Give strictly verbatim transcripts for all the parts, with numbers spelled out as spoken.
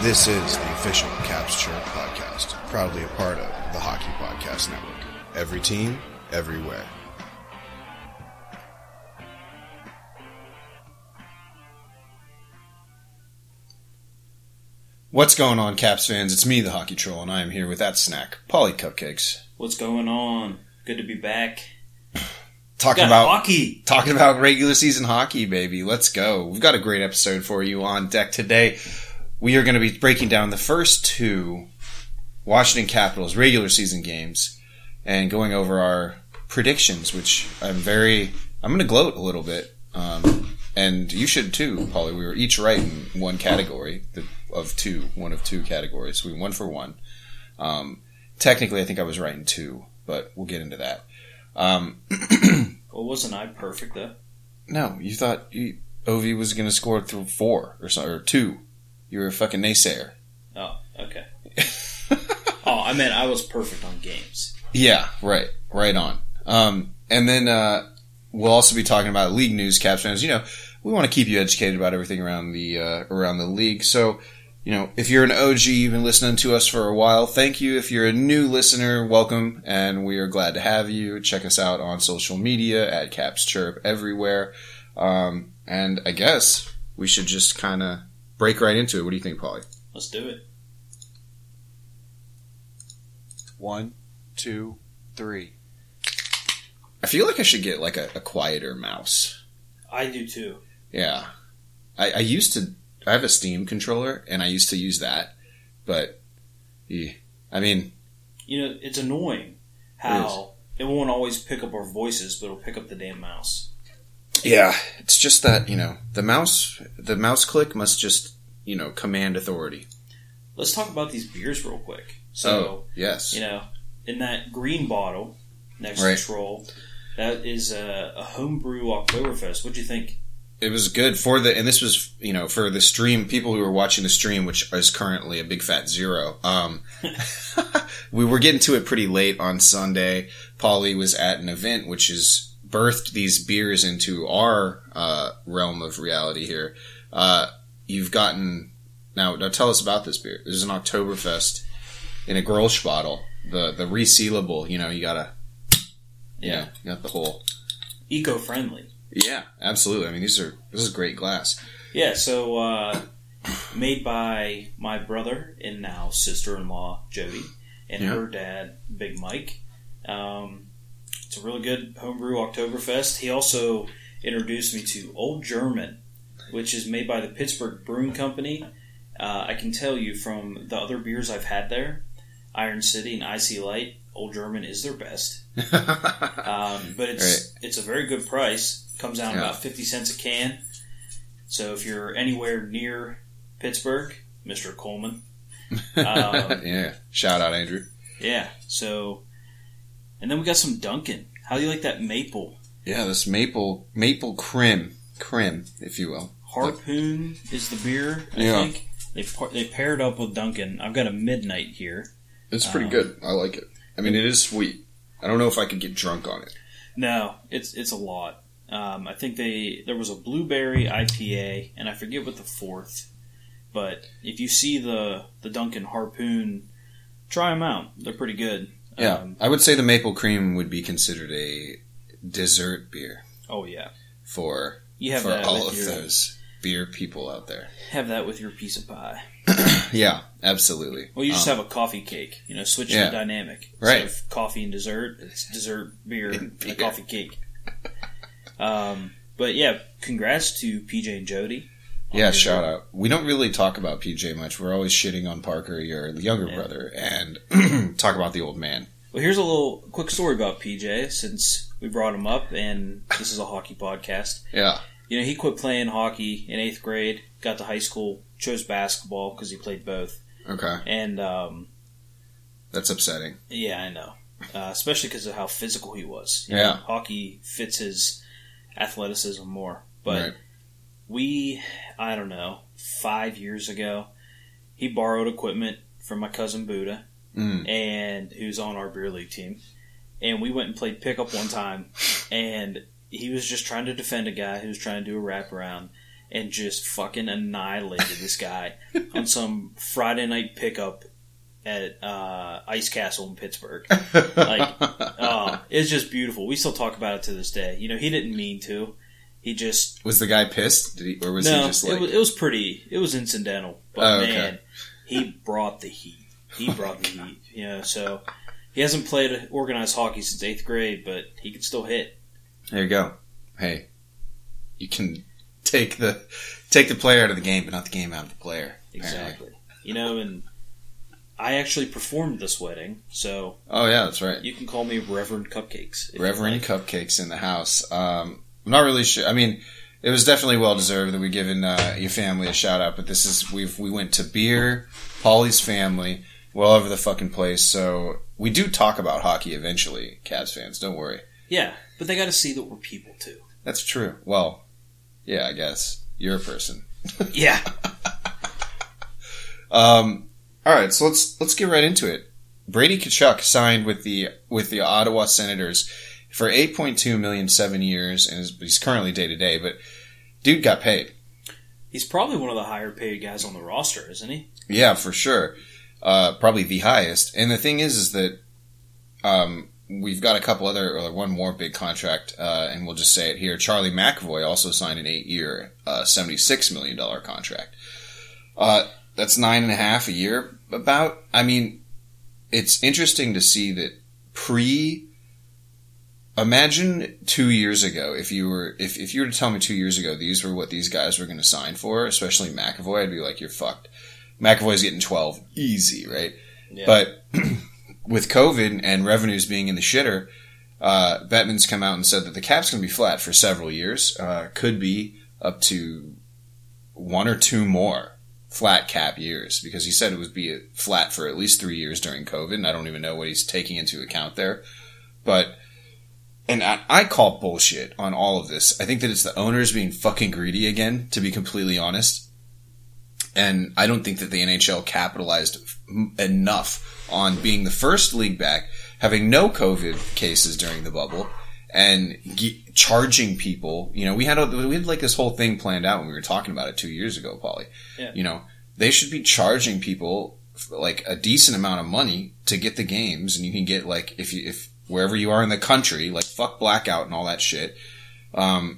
This is the official Caps Chirp podcast, proudly a part of the Hockey Podcast Network. Every team, everywhere. What's going on, Caps fans? It's me, the Hockey Troll, and I am here with that snack, Polly Cupcakes. What's going on? Good to be back. Talking about hockey. Talking about regular season hockey, baby. Let's go. We've got a great episode for you on deck today. We are going to be breaking down the first two Washington Capitals regular season games and going over our predictions, which I'm very... I'm going to gloat a little bit. Um, and you should too, Polly. We were each right in one category of two. One of two categories. We one for one. Um, technically, I think I was right in two, but we'll get into that. Um, well, wasn't I perfect, though? No, you thought you, Ovi was going to score through four or, so, or two. You were a fucking naysayer. Oh, okay. oh, I meant I was perfect on games. Yeah, right. Right on. Um, and then uh, we'll also be talking about league news, Caps fans. You know, we want to keep you educated about everything around the uh, around the league. So, you know, if you're an O G, you've been listening to us for a while, thank you. If you're a new listener, welcome, and we are glad to have you. Check us out on social media at Caps Chirp everywhere. Um, and I guess we should just kind of break right into it. What do you think, Paulie? Let's do it. One, two, three. I feel like I should get like a, a quieter mouse. I do too. Yeah. I, I used to... I have a Steam controller, and I used to use that, but, yeah, I mean... You know, it's annoying how it, it won't always pick up our voices, but it'll pick up the damn mouse. Yeah, it's just that, you know, the mouse, the mouse click must just, you know, command authority. Let's talk about these beers real quick. So, oh, yes. You know, in that green bottle next right. to Troll, that is a, a homebrew Oktoberfest. What'd you think? It was good for the, and this was, you know, for the stream, people who were watching the stream, which is currently a big fat zero. Um, we were getting to it pretty late on Sunday. Paulie was at an event which has birthed these beers into our uh, realm of reality here. Uh, you've gotten, now, now tell us about this beer. This is an Oktoberfest in a Grolsch bottle. The, the resealable, you know, you gotta, yeah, you know, you got the whole. Eco-friendly. Yeah, absolutely. I mean, these are this is great glass. Yeah, so uh, made by my brother and now sister-in-law Jody and yeah. her dad Big Mike. Um, it's a really good homebrew Oktoberfest. He also introduced me to Old German, which is made by the Pittsburgh Brewing Company. Uh, I can tell you from the other beers I've had there, Iron City and Icy Light, Old German is their best. um, but it's right. it's a very good price. Comes out yeah. about fifty cents a can. So if you're anywhere near Pittsburgh, Mister Coleman. Um, yeah. Shout out, Andrew. Yeah. So, and then we got some Dunkin'. How do you like that maple? Yeah, this maple, maple crim, crim, if you will. Harpoon but, is the beer, I yeah. think. They they paired up with Dunkin'. I've got a Midnight here. It's pretty um, good. I like it. I mean, it is sweet. I don't know if I could get drunk on it. No, it's it's a lot. Um, I think they there was a blueberry I P A, and I forget what the fourth. But if you see the the Dunkin' Harpoon, try them out. They're pretty good. Yeah, um, I would say the maple cream would be considered a dessert beer. Oh yeah, for you have for that all with of your, those beer people out there. Have that with your piece of pie. Yeah, absolutely. Well, you just um, have a coffee cake. You know, switch yeah. the dynamic. Right. Instead of coffee and dessert, it's dessert, beer, and a coffee cake. Um, but yeah, congrats to P J and Jody. Yeah, shout out. We don't really talk about P J much. We're always shitting on Parker, your younger yeah. brother, and talk about the old man. Well, here's a little quick story about P J, since we brought him up, and this is a hockey podcast. Yeah. You know, he quit playing hockey in eighth grade, got to high school, chose basketball because he played both. Okay. And, um... that's upsetting. Yeah, I know. Uh, especially because of how physical he was. You yeah. know, hockey fits his athleticism more. But right. we, I don't know, five years ago, he borrowed equipment from my cousin Buddha, mm. and who's on our beer league team. And we went and played pickup one time, and he was just trying to defend a guy who was trying to do a wraparound. and just fucking annihilated this guy on some Friday night pickup at uh, Ice Castle in Pittsburgh. Like, oh, it's just beautiful. We still talk about it to this day. You know, he didn't mean to. He just was the guy pissed, Did he, or was no, he just like? It was, it was pretty. It was incidental, but oh, okay. man, he brought the heat. He brought the heat. You know, so he hasn't played organized hockey since eighth grade, but he can still hit. There you go. Hey, you can take the take the player out of the game, but not the game out of the player. Apparently. Exactly. You know, and I actually performed this wedding, so oh yeah, that's right. You can call me Reverend Cupcakes. Reverend Cupcakes in the house. Um, I'm not really sure. I mean, it was definitely well deserved that we given uh, your family a shout out. But this is we've we went to beer, Paulie's family, well over the fucking place. So we do talk about hockey eventually, Cavs fans. Don't worry. Yeah, but they got to see that we're people too. That's true. Well, yeah, I guess you're a person. Yeah. um. All right, so let's let's get right into it. Brady Tkachuk signed with the with the Ottawa Senators for eight point two million dollars, seven years, and he's currently day to day. But dude got paid. He's probably one of the higher paid guys on the roster, isn't he? Yeah, for sure. Uh, probably the highest. And the thing is, is that um, we've got a couple other, or one more big contract, uh, and we'll just say it here. Charlie McAvoy also signed an eight-year, uh, seventy-six million dollars contract. Uh, that's nine and a half a year, about. I mean, it's interesting to see that pre. Imagine two years ago, if you were if, if you were to tell me two years ago these were what these guys were going to sign for, especially McAvoy, I'd be like, you're fucked. McAvoy's getting twelve easy, right? Yeah. But with COVID and revenues being in the shitter, uh, Bettman's come out and said that the cap's going to be flat for several years. Uh, could be up to one or two more flat cap years, because he said it would be flat for at least three years during COVID, and I don't even know what he's taking into account there. But And I, I call bullshit on all of this. I think that it's the owners being fucking greedy again, to be completely honest. And I don't think that the N H L capitalized enough on being the first league back, having no COVID cases during the bubble, and ge- charging people. You know, we had a, we had like this whole thing planned out when we were talking about it two years ago, Paulie. Yeah. You know, they should be charging people like a decent amount of money to get the games, and you can get like if you if. wherever you are in the country, like fuck blackout and all that shit. Um,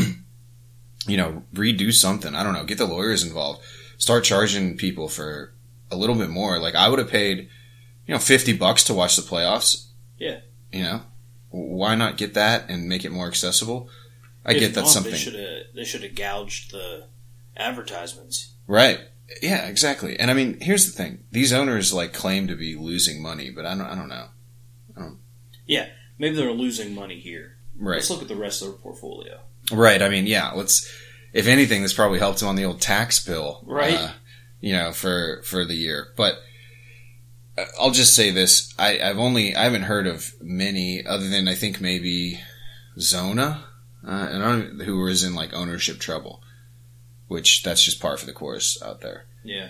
you know, redo something. I don't know. Get the lawyers involved. Start charging people for a little bit more. Like I would have paid, you know, fifty bucks to watch the playoffs. Yeah. You know, why not get that and make it more accessible? I if get that's something. They should have. They should have gouged the advertisements. Right. Yeah. Exactly. And I mean, here's the thing: these owners like claim to be losing money, but I don't. I don't know. I don't. Yeah, maybe they're losing money here. Right. Let's look at the rest of their portfolio. Right. I mean, yeah. Let's. If anything, this probably helped them on the old tax bill, right? Uh, you know, for for the year. But I'll just say this: I, I've only I haven't heard of many other than I think maybe Zona, uh, and I don't, who was in like ownership trouble, which that's just par for the course out there. Yeah.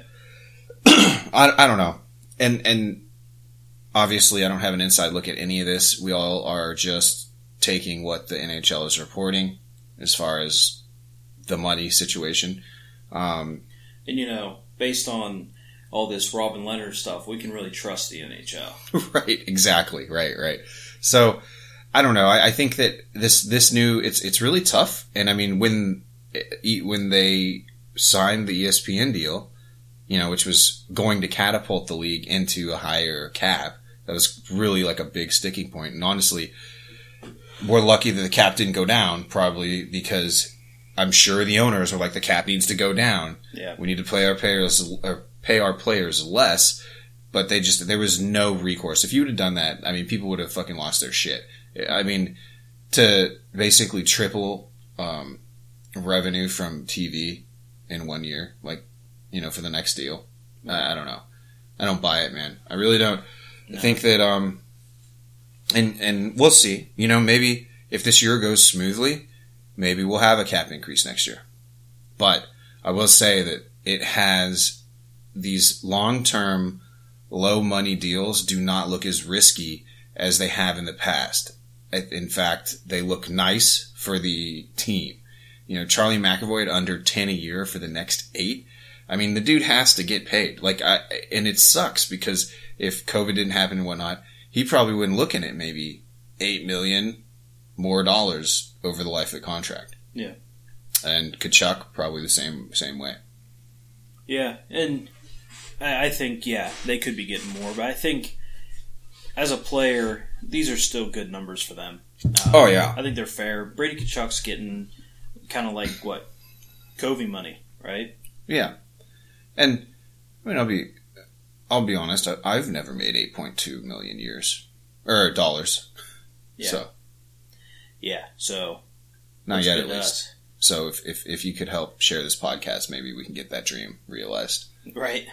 I, I don't know, and and. Obviously, I don't have an inside look at any of this. We all are just taking what the N H L is reporting as far as the money situation. Um, and, you know, based on all this Robin Leonard stuff, we can really trust the N H L. Right, exactly. Right, right. So, I don't know. I, I think that this this new, it's it's really tough. And, I mean, when when they signed the E S P N deal, you know, which was going to catapult the league into a higher cap, that was really like a big sticking point. And honestly, we're lucky that the cap didn't go down, probably because I'm sure the owners are like, the cap needs to go down. Yeah. We need to play our players, or pay our players less. But they just, there was no recourse. If you would have done that, I mean, people would have fucking lost their shit. I mean, to basically triple, um, revenue from T V in one year, like, you know, for the next deal. I, I don't know. I don't buy it, man. I really don't. No. I think that, um, and, and we'll see, you know, maybe if this year goes smoothly, maybe we'll have a cap increase next year. But I will say that it has these long-term, low-money deals do not look as risky as they have in the past. In fact, they look nice for the team. You know, Charlie McAvoy at under ten a year for the next eight. I mean, the dude has to get paid. Like, I, and it sucks because if COVID didn't happen and whatnot, he probably wouldn't look at maybe eight million more dollars over the life of the contract. Yeah. And Kachuk probably the same same way. Yeah, and I think, yeah, they could be getting more, but I think as a player, these are still good numbers for them. Um, oh, yeah. I think they're fair. Brady Kachuk's getting kind of like, what, Covey money, right? Yeah. And, I mean, I'll be I'll be honest, I, I've never made eight point two million years. Or dollars. Yeah. So. Yeah, so. Not yet, at least. Us. So if, if if you could help share this podcast, maybe we can get that dream realized. Right.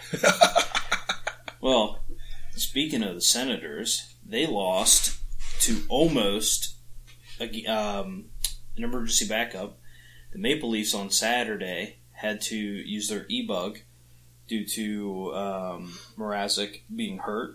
Well, speaking of the Senators, they lost to almost a, um, an emergency backup. The Maple Leafs on Saturday had to use their e-bug due to um, Mrazek being hurt.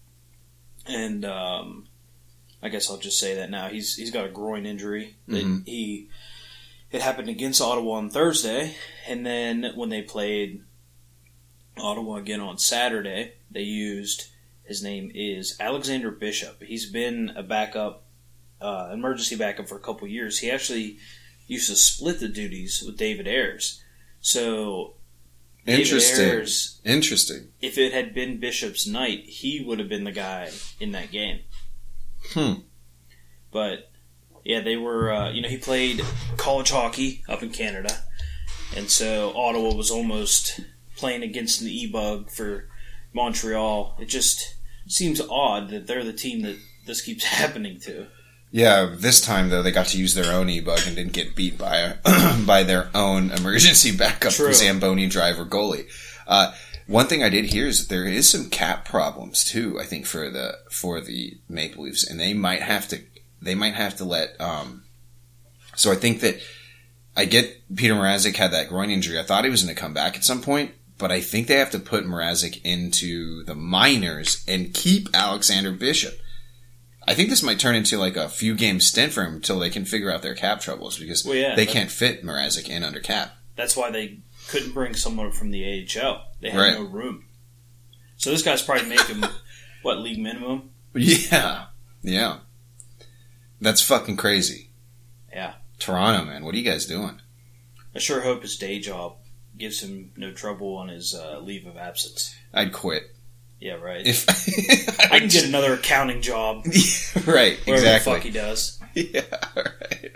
And um, I guess I'll just say that now. He's He's got a groin injury. Mm-hmm. That he... It happened against Ottawa on Thursday, and then when they played Ottawa again on Saturday, they used, his name is Alexander Bishop. He's been a backup, uh, emergency backup for a couple years. He actually used to split the duties with David Ayres. So, Interesting. David Ayres, Interesting. if it had been Bishop's night, he would have been the guy in that game. Hmm. But... Yeah, they were, uh, you know, he played college hockey up in Canada, and so Ottawa was almost playing against the E-Bug for Montreal. It just seems odd that they're the team that this keeps happening to. Yeah, this time, though, they got to use their own E-Bug and didn't get beat by by their own emergency backup True. Zamboni driver goalie. Uh, one thing I did hear is that there is some cap problems, too, I think, for the for the Maple Leafs, and they might have to They might have to let. Um, so I think that I get Peter Mrazek had that groin injury. I thought he was going to come back at some point, but I think they have to put Mrazek into the minors and keep Alexander Bishop. I think this might turn into like a few game stint for him until they can figure out their cap troubles because well, yeah, they can't fit Mrazek in under cap. That's why they couldn't bring someone from the A H L. They had right. no room. So this guy's probably making what, league minimum? Yeah, yeah. That's fucking crazy. Yeah. Toronto, man. What are you guys doing? I sure hope his day job gives him no trouble on his uh, leave of absence. I'd quit. Yeah, right. If I, I can get another accounting job. Right, whatever exactly. the fuck he does. Yeah, right.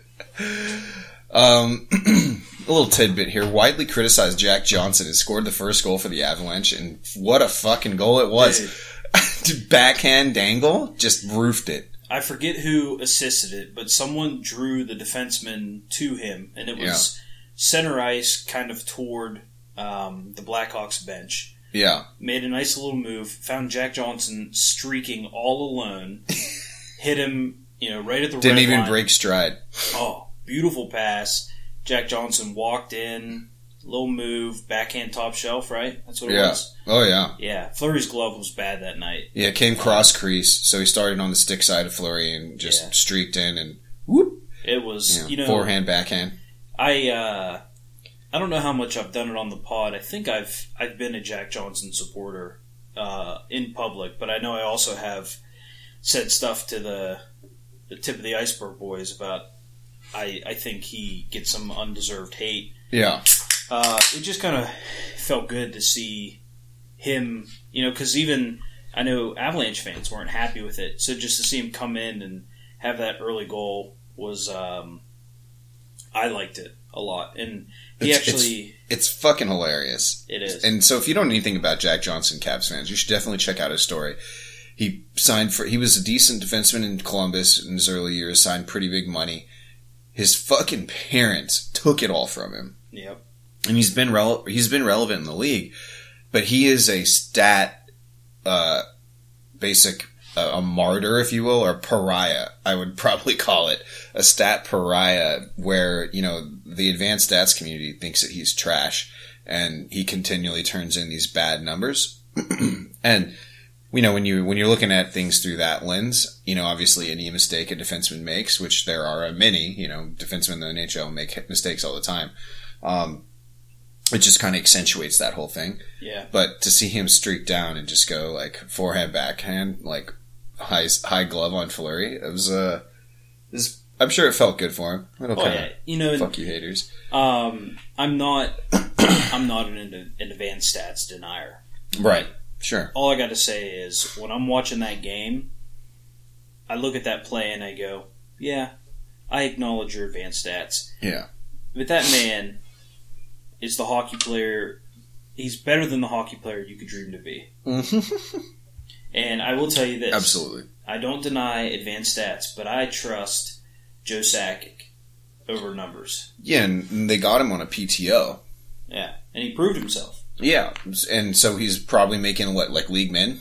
Um, a little tidbit here. Widely criticized Jack Johnson has scored the first goal for the Avalanche, and what a fucking goal it was. Backhand dangle, just roofed it. I forget who assisted it, but someone drew the defenseman to him, and it was yeah. center ice kind of toward um, the Blackhawks bench. Yeah. Made a nice little move, found Jack Johnson streaking all alone, hit him, you know, right at the Didn't red even line. break stride. Oh, beautiful pass. Jack Johnson walked in, little move, backhand top shelf, right? That's what it yeah. was? Oh, yeah. Yeah. Fleury's glove was bad that night. Yeah, it came cross crease, so he started on the stick side of Fleury and just yeah. streaked in and whoop. It was, you know, you know forehand, backhand. I, uh, I don't know how much I've done it on the pod. I think I've I've been a Jack Johnson supporter uh, in public, but I know I also have said stuff to the the tip of the iceberg boys about I, I think he gets some undeserved hate. Yeah. Uh, it just kind of felt good to see him, you know, because even I know Avalanche fans weren't happy with it. So just to see him come in and have that early goal was, um, I liked it a lot. And he it's, actually... It's, it's fucking hilarious. It is. And so if you don't know anything about Jack Johnson, Caps fans, you should definitely check out his story. He signed for... He was a decent defenseman in Columbus in his early years, signed pretty big money. His fucking parents took it all from him. Yep. And he's been rele- he's been relevant in the league, but he is a stat, uh, basic, uh, a martyr, if you will, or pariah, I would probably call it. A stat pariah where, you know, the advanced stats community thinks that he's trash, and he continually turns in these bad numbers. And you know, when you when you're looking at things through that lens, you know, obviously any mistake a defenseman makes, which there are many, you know, defensemen in the N H L make mistakes all the time. Um, it just kind of accentuates that whole thing. Yeah. But to see him streak down and just go like forehand, backhand, like high high glove on Fleury, it was uh, it was, I'm sure it felt good for him. It'll oh kinda, yeah, you know, fuck you haters. Um, I'm not, I'm not an, an advanced stats denier. Right. Sure. All I got to say is when I'm watching that game, I look at that play and I go, yeah, I acknowledge your advanced stats. Yeah. But that man is the hockey player. He's better than the hockey player you could dream to be. And I will tell you this. Absolutely. I don't deny advanced stats, but I trust Joe Sakic over numbers. Yeah, and they got him on a P T O. Yeah, and he proved himself. Yeah, and so he's probably making what, like league min?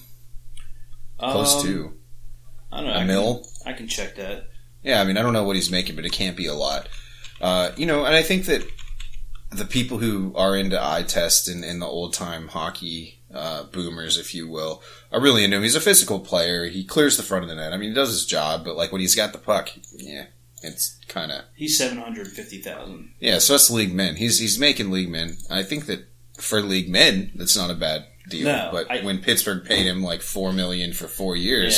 Close um, to I don't know. a I mil. Can, I can check that. Yeah, I mean, I don't know what he's making, but it can't be a lot. Uh, you know, and I think that the people who are into eye test and, and the old time hockey uh, boomers, if you will, are really into him. He's a physical player. He clears the front of the net. I mean, he does his job, but like when he's got the puck, yeah, it's kind of he's seven hundred fifty thousand. Yeah, so that's league min. He's he's making league min. I think that for league min, that's not a bad deal. No, but I, when Pittsburgh paid him like four million for four years,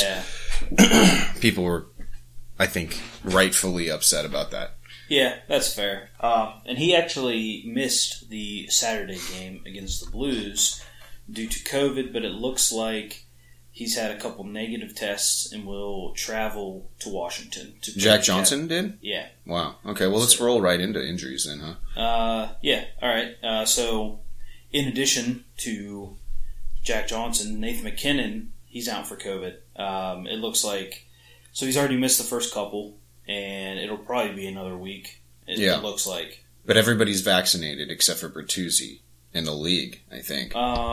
yeah. people were, I think, rightfully upset about that. Yeah, that's fair. Uh, and he actually missed the Saturday game against the Blues due to COVID, but it looks like he's had a couple negative tests and will travel to Washington. To Jack Johnson did? Yeah. Wow. Okay, well, let's so, roll right into injuries then, huh? Uh, yeah, all right. Uh, so, in addition to Jack Johnson, Nathan McKinnon, he's out for COVID. Um, it looks like, so he's already missed the first couple, and it'll probably be another week, it, yeah. it looks like. But everybody's vaccinated except for Bertuzzi in the league, I think.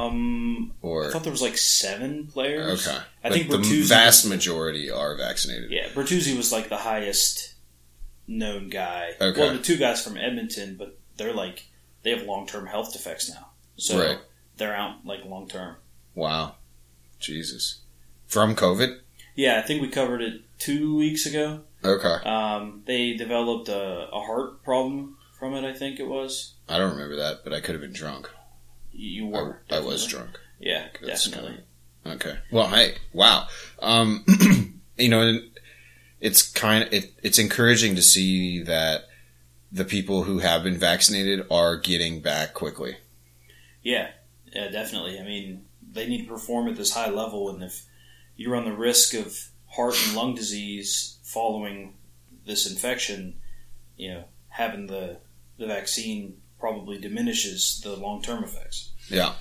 Um, or I thought there was like seven players. Okay. I like think the Bertuzzi vast was, majority are vaccinated. Yeah, Bertuzzi was like the highest known guy. Okay. Well, the two guys from Edmonton, but they're like, they have long-term health defects now. So right. they're out like long-term. Wow. Jesus. From COVID? Yeah, I think we covered it two weeks ago. Okay. Um, they developed a, a heart problem from it, I think it was. I don't remember that, but I could have been drunk. You were. I, I was drunk. Yeah, That's definitely. Kinda, okay. Well, hey, wow. Um, you know, it's kind of, it, it's encouraging to see that the people who have been vaccinated are getting back quickly. Yeah, yeah, definitely. I mean, they need to perform at this high level, and if you run the risk of heart and lung disease following this infection, you know, having the the vaccine probably diminishes the long-term effects. Yeah.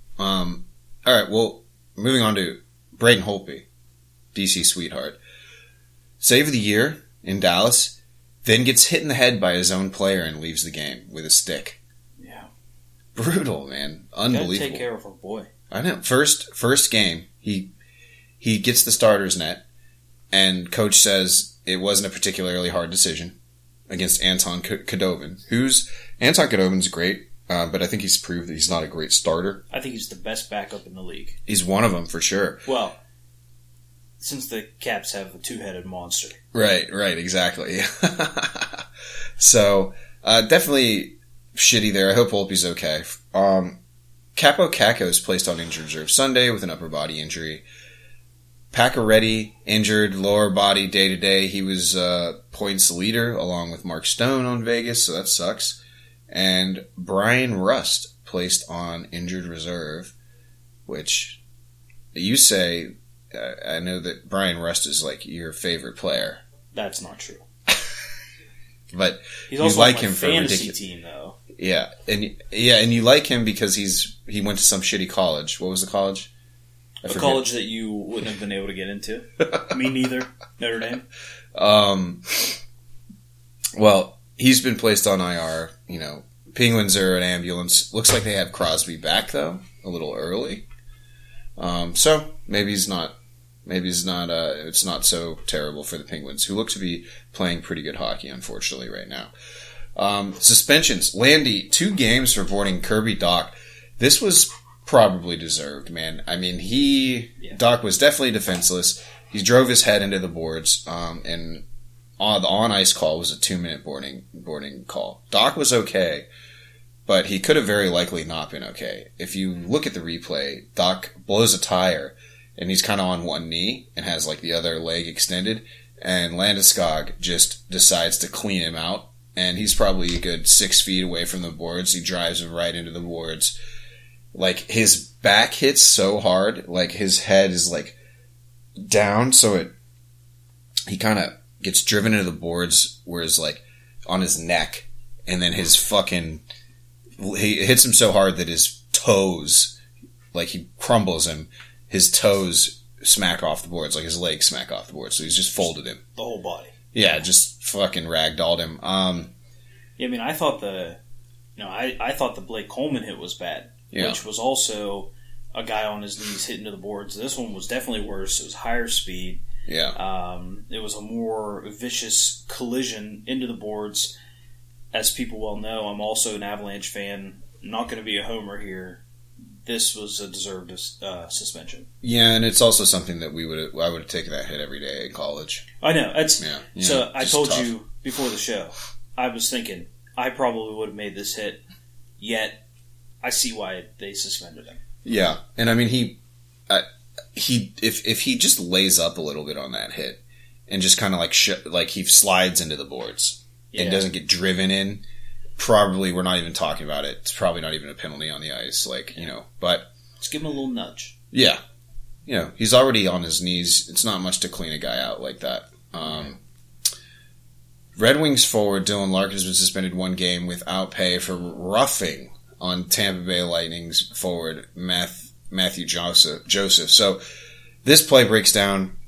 Um, all right, well, moving on to Braden Holtby, D C sweetheart. Save of the year in Dallas, then gets hit in the head by his own player and leaves the game with a stick. Yeah. Brutal, man. Unbelievable. Gotta take care of our boy. I know. First first game, he he gets the starter's net, and coach says it wasn't a particularly hard decision against Anton Khudobin, who's Anton Khudobin's great, uh, but I think he's proved that he's not a great starter. I think he's the best backup in the league. He's one of them for sure. Well, since the Caps have a two-headed monster. Right, right, exactly. So, uh, definitely shitty there. I hope Holtby's okay. Um, Capo Caco is placed on injured reserve Sunday with an upper body injury. Pacioretty injured lower body day to day. He was uh, points leader along with Mark Stone on Vegas, so that sucks. And Brian Rust placed on injured reserve, which you say, uh, I know that Brian Rust is like your favorite player. That's not true. But he's you also like on my him for fantasy ridiculous. team, though. Yeah, and yeah, and you like him because he's he went to some shitty college. What was the college? I a forget. college that you wouldn't have been able to get into. Me neither. Notre Dame. Um. Well, he's been placed on I R. You know, Penguins are an ambulance. Looks like they have Crosby back though, a little early. Um. So maybe he's not. Maybe it's not. Uh, it's not so terrible for the Penguins, who look to be playing pretty good hockey, unfortunately, right now. Um, suspensions. Landy, two games for boarding Kirby Dach. This was probably deserved, man. I mean, he yeah. Doc was definitely defenseless. He drove his head into the boards, um, and on the on ice call was a two minute boarding boarding call. Doc was okay, but he could have very likely not been okay. If you look at the replay, Doc blows a tire, and he's kind of on one knee and has like the other leg extended, and Landeskog just decides to clean him out, and he's probably a good six feet away from the boards. He drives him right into the boards. Like, his back hits so hard, like his head is like down, so it he kind of gets driven into the boards, whereas like on his neck, and then his fucking he hits him so hard that his toes, like he crumbles him, his toes smack off the boards, like his legs smack off the boards, so he's just folded him. The whole body. Yeah, just fucking ragdolled him. Um, yeah, I mean, I thought the, you know, I, I thought the Blake Coleman hit was bad, yeah. which was also a guy on his knees hitting to the boards. This one was definitely worse. It was higher speed. Yeah. Um, it was a more vicious collision into the boards. As people well know, I'm also an Avalanche fan. I'm not going to be a homer here. This was a deserved uh, suspension. Yeah, and it's also something that we would I would have taken that hit every day in college. I know. It's, yeah, so know, I told tough. you before the show, I was thinking I probably would have made this hit, yet I see why they suspended him. Yeah, and I mean, he... Uh, He if if he just lays up a little bit on that hit and just kind of like sh- like he slides into the boards yeah. and doesn't get driven in, probably we're not even talking about it. It's probably not even a penalty on the ice, like yeah. you know. But just give him a little nudge. Yeah, you know he's already on his knees. It's not much to clean a guy out like that. Um, Red Wings forward Dylan Larkin has been suspended one game without pay for roughing on Tampa Bay Lightning's forward Math. Matthew Joseph. Joseph. So this play breaks down.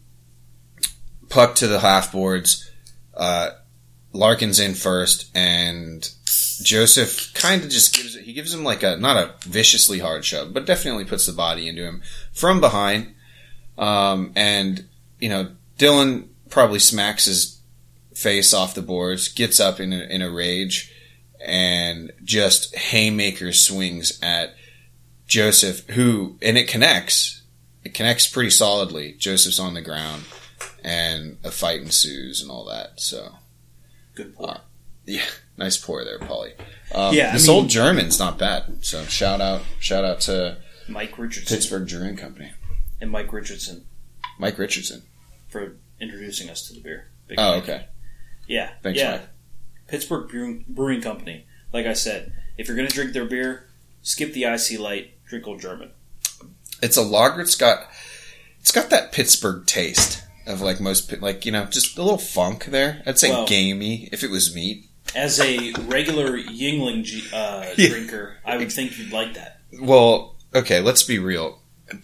Puck to the half boards. Uh, Larkin's in first, and Joseph kind of just gives it. He gives him like a not a viciously hard shove, but definitely puts the body into him from behind. Um, and you know, Dylan probably smacks his face off the boards, gets up in a, in a rage, and just haymaker swings at Joseph, who, and it connects. It connects pretty solidly. Joseph's on the ground, and a fight ensues and all that. So, good pour. Uh, yeah, nice pour there, Paulie. Um, yeah, this I mean, old German's not bad. So shout out, shout out to Mike Richardson, Pittsburgh Brewing Company, and Mike Richardson, Mike Richardson, for introducing us to the beer. Big oh, Mike. okay. Yeah, thanks, yeah. Mike. Pittsburgh Brewing, Brewing Company. Like I said, if you're going to drink their beer, skip the I C Light. Drink Old German. It's a lager. It's got it's got that Pittsburgh taste of like most like you know just a little funk there. I'd say well, gamey if it was meat. As a regular Yuengling uh, yeah. drinker, I would think you'd like that. Well, okay, let's be real.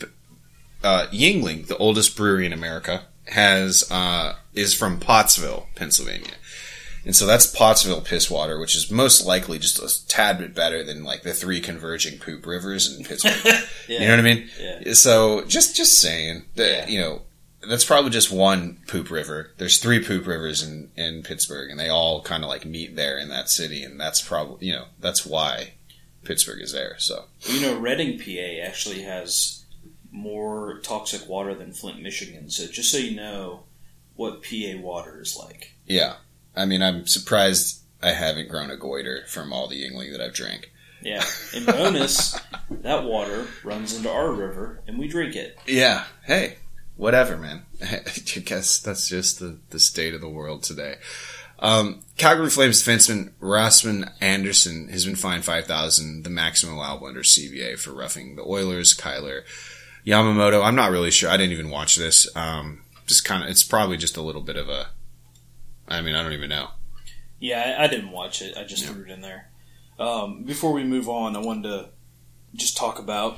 Uh, Yuengling, the oldest brewery in America, has uh, is from Pottsville, Pennsylvania. And so that's Pottsville piss water, which is most likely just a tad bit better than like the three converging poop rivers in Pittsburgh. yeah. You know what I mean? Yeah. So just just saying that, yeah. you know, that's probably just one poop river. There's three poop rivers in, in Pittsburgh, and they all kind of like meet there in that city, and that's probably, you know, that's why Pittsburgh is there. So you know, Reading, P A actually has more toxic water than Flint, Michigan. So just so you know what P A water is like. Yeah. I mean, I'm surprised I haven't grown a goiter from all the Yuengling that I've drank. Yeah. In bonus, that water runs into our river, and we drink it. Yeah. Hey, whatever, man. I guess that's just the, the state of the world today. Um, Calgary Flames defenseman Rasmus Anderson has been fined five thousand dollars, the maximum allowable under C B A, for roughing the Oilers. Kyler Yamamoto, I'm not really sure. I didn't even watch this. Um, just kind of, it's probably just a little bit of a, I mean, I don't even know. Yeah, I, I didn't watch it. I just yeah. threw it in there. Um, before we move on, I wanted to just talk about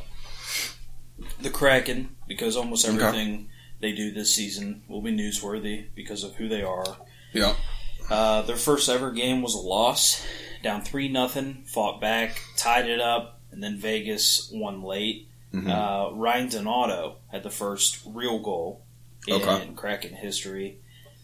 the Kraken, because almost everything okay. they do this season will be newsworthy because of who they are. Yeah. Uh, their first ever game was a loss, down three nothing, fought back, tied it up, and then Vegas won late. Mm-hmm. Uh, Ryan Donato had the first real goal in okay. Kraken history.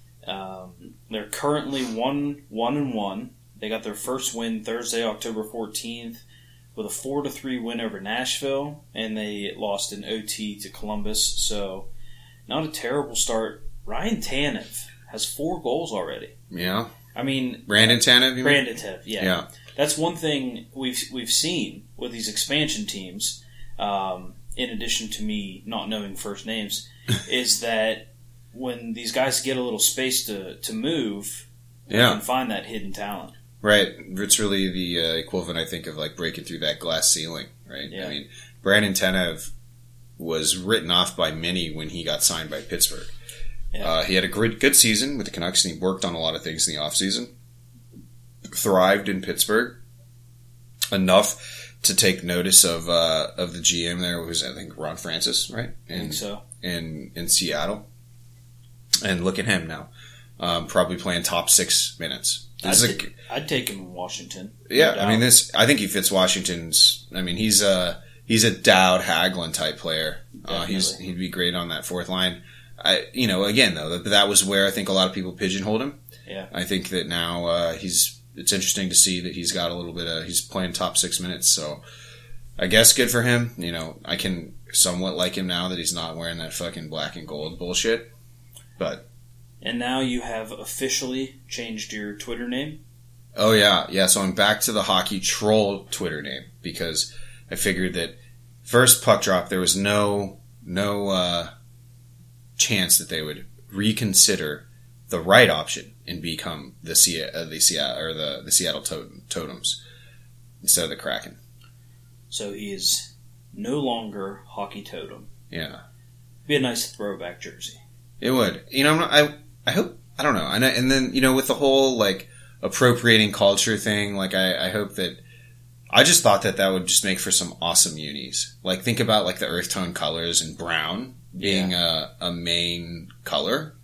Um, they're currently one, one and one. They got their first win Thursday, October fourteenth, with a four to three win over Nashville, and they lost in O T to Columbus. So, not a terrible start. Ryan Tanev has four goals already. Yeah. I mean, Brandon Tanev. You Brandon Tanev. Yeah. Yeah. That's one thing we've we've seen with these expansion teams. Um, in addition to me not knowing first names, is that when these guys get a little space to, to move, yeah. you can find that hidden talent. Right. It's really the uh, equivalent, I think, of like breaking through that glass ceiling, right? Yeah. I mean, Brandon Tanev was written off by many when he got signed by Pittsburgh. Yeah. Uh, he had a good, good season with the Canucks, and he worked on a lot of things in the offseason. Thrived in Pittsburgh enough to take notice of uh, of the G M there, was I think Ron Francis, right? In, I think so. In in Seattle, and look at him now, um, probably playing top six minutes. I'd, This is t- a, I'd take him in Washington. yeah, No I mean doubt. this. I think he fits Washington's. I mean he's a he's a Dowd Hagelin type player. Uh, he's he'd be great on that fourth line. I you know again though that, that was where I think a lot of people pigeonholed him. Yeah, I think that now uh, he's. It's interesting to see that he's got a little bit of, he's playing top six minutes, so I guess good for him. You know, I can somewhat like him now that he's not wearing that fucking black and gold bullshit, but. And now you have officially changed your Twitter name? Oh yeah, yeah, so I'm back to the Hockey Troll Twitter name, because I figured that first puck drop, there was no, no, uh, chance that they would reconsider the right option and become the Se- uh, the Seattle or the, the Seattle Totem- Totems instead of the Kraken. So he is no longer Hockey Totem. Yeah, Be a nice throwback jersey. it would. You know, I I hope I don't know. And I, and then you know with the whole like appropriating culture thing, like I, I hope that I just thought that that would just make for some awesome unis. Like think about like the earth tone colors and brown being Yeah. a, a main color.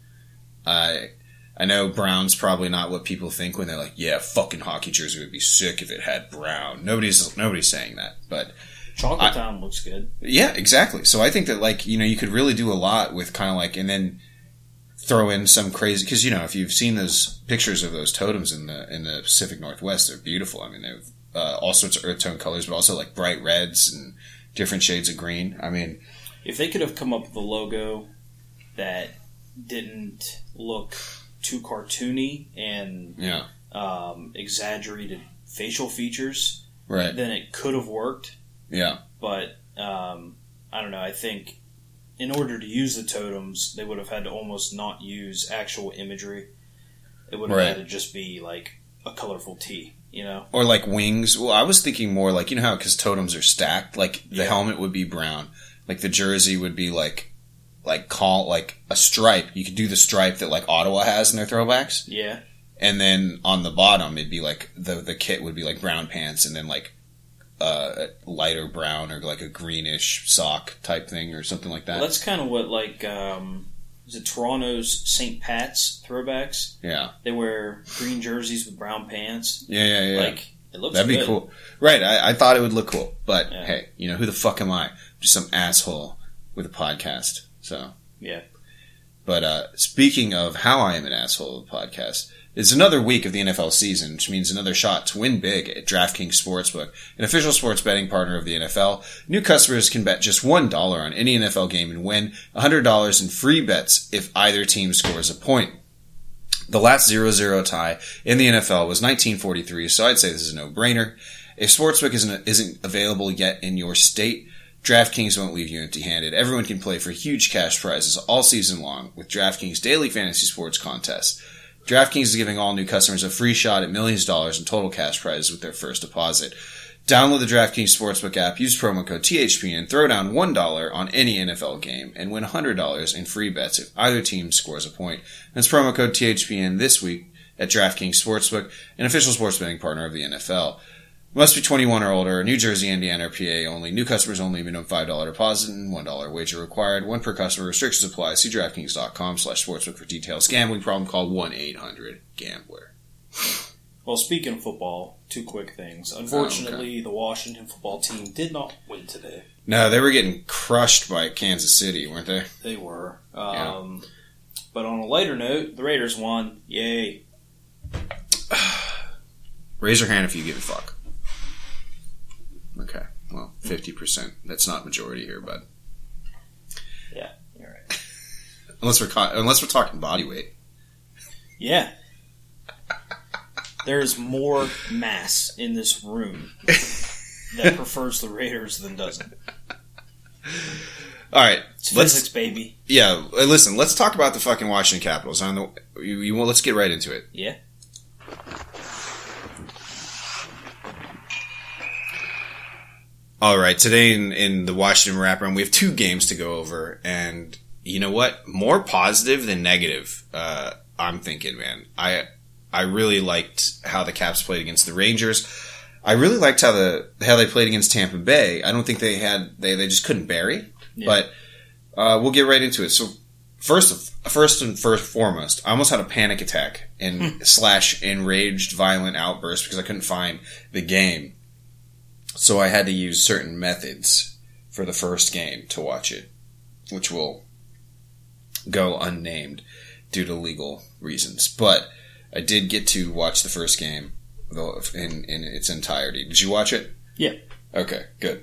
I I know brown's probably not what people think when they're like, yeah, fucking hockey jersey would be sick if it had brown. Nobody's nobody's saying that, but Chocolate I- Town looks good. yeah, exactly. So I think that like you know you could really do a lot with kind of like and then throw in some crazy because you know if you've seen those pictures of those totems in the in the Pacific Northwest, they're beautiful. I mean they have uh, all sorts of earth tone colors, but also like bright reds and different shades of green. I mean, If they could have come up with a logo that didn't look too cartoony and yeah, um, exaggerated facial features, right, then it could have worked. yeah, But um, I don't know. I think in order to use the totems, they would have had to almost not use actual imagery. It would have Right. had to just be like a colorful T, you know? or like wings. Well, I was thinking more like you know how because totems are stacked, like the Yeah. helmet would be brown, like the jersey would be like like call like a stripe. You could do the stripe that like Ottawa has in their throwbacks. Yeah. And then on the bottom, it'd be like the the kit would be like brown pants, and then like uh, lighter brown or like a greenish sock type thing or something like that. Well, that's kind of what like um, is it Toronto's Saint Pat's throwbacks? yeah, They wear green jerseys with brown pants. yeah, yeah, yeah. Like it looks That'd good. be cool, right? I, I thought it would look cool, but Yeah. hey, you know who the fuck am I? Just some asshole with a podcast. So Yeah. But uh, speaking of how I am an asshole of the podcast, it's another week of the N F L season, which means another shot to win big at DraftKings Sportsbook, an official sports betting partner of the N F L. New customers can bet just one dollar on any N F L game and win one hundred dollars in free bets if either team scores a point. The last zero zero tie in the N F L was nineteen forty-three, so I'd say this is a no-brainer. If Sportsbook isn't, isn't available yet in your state, DraftKings won't leave you empty-handed. Everyone can play for huge cash prizes all season long with DraftKings Daily Fantasy Sports Contests. DraftKings is giving all new customers a free shot at millions of dollars in total cash prizes with their first deposit. Download the DraftKings Sportsbook app, use promo code T H P N, throw down one dollar on any N F L game, and win one hundred dollars in free bets if either team scores a point. That's promo code T H P N this week at DraftKings Sportsbook, an official sports betting partner of the N F L. Must be twenty-one or older. New Jersey, Indiana, or P A only. New customers only. Minimum five dollars deposit and one dollar wager required. One per customer. Restrictions apply. See DraftKings.com slash sportsbook for details. Gambling problem? Call one eight hundred gambler. Well, speaking of football, two quick things. Unfortunately, Oh, okay. the Washington football team did not win today. No, they were getting crushed by Kansas City, weren't they? They were. Um, But on a lighter note, the Raiders won. Yay. Raise your hand if you give a fuck. well, fifty percent. That's not majority here, but yeah, you're right. unless we're ca- unless we're talking body weight. Yeah. There's more mass in this room that prefers the Raiders than doesn't. All right, it's let's, physics, baby. Yeah, listen. Let's talk about the fucking Washington Capitals. On the, you, you, let's get right into it. Yeah. All right, today in, in the Washington wraparound, we have two games to go over, and you know what? More positive than negative. Uh, I'm thinking, man. I I really liked how the Caps played against the Rangers. I really liked how the how they played against Tampa Bay. I don't think they had they, they just couldn't bury. Yeah. But uh, we'll get right into it. So first, first and first foremost, I almost had a panic attack and slash enraged violent outburst because I couldn't find the game. So I had to use certain methods for the first game to watch it, which will go unnamed due to legal reasons. But I did get to watch the first game in, in its entirety. Did you watch it? Yeah. Okay, good.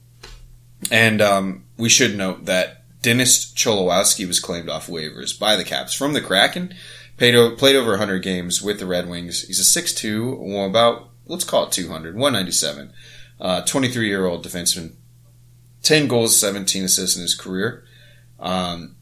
And um, we should note that Dennis Cholowski was claimed off waivers by the Caps from the Kraken. Played, played over one hundred games with the Red Wings. He's a six two, well, about, let's call it two hundred, one ninety-seven. Uh, twenty-three-year-old defenseman. ten goals, seventeen assists in his career. Um,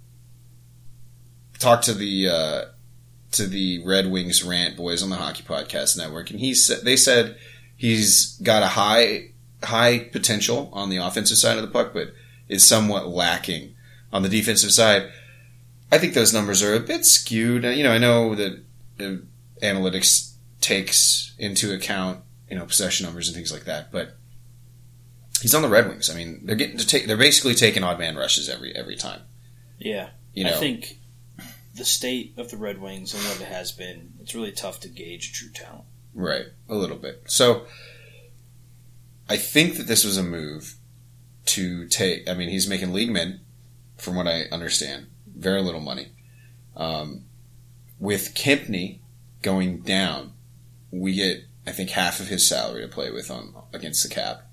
talked to the uh, to the Red Wings Rant boys on the Hockey Podcast Network, and he said they said he's got a high high potential on the offensive side of the puck, but is somewhat lacking on the defensive side. I think those numbers are a bit skewed. You know, I know that uh, analytics takes into account, you know, possession numbers and things like that, but he's on the Red Wings. I mean, they're getting to take, they're basically taking odd man rushes every every time. Yeah, you know, I think the state of the Red Wings and what it has been, it's really tough to gauge true talent. Right, a little bit. So I think that this was a move to take. I mean, he's making league min, from what I understand, very little money. Um, with Kempny going down, we get, I think, half of his salary to play with on against the cap.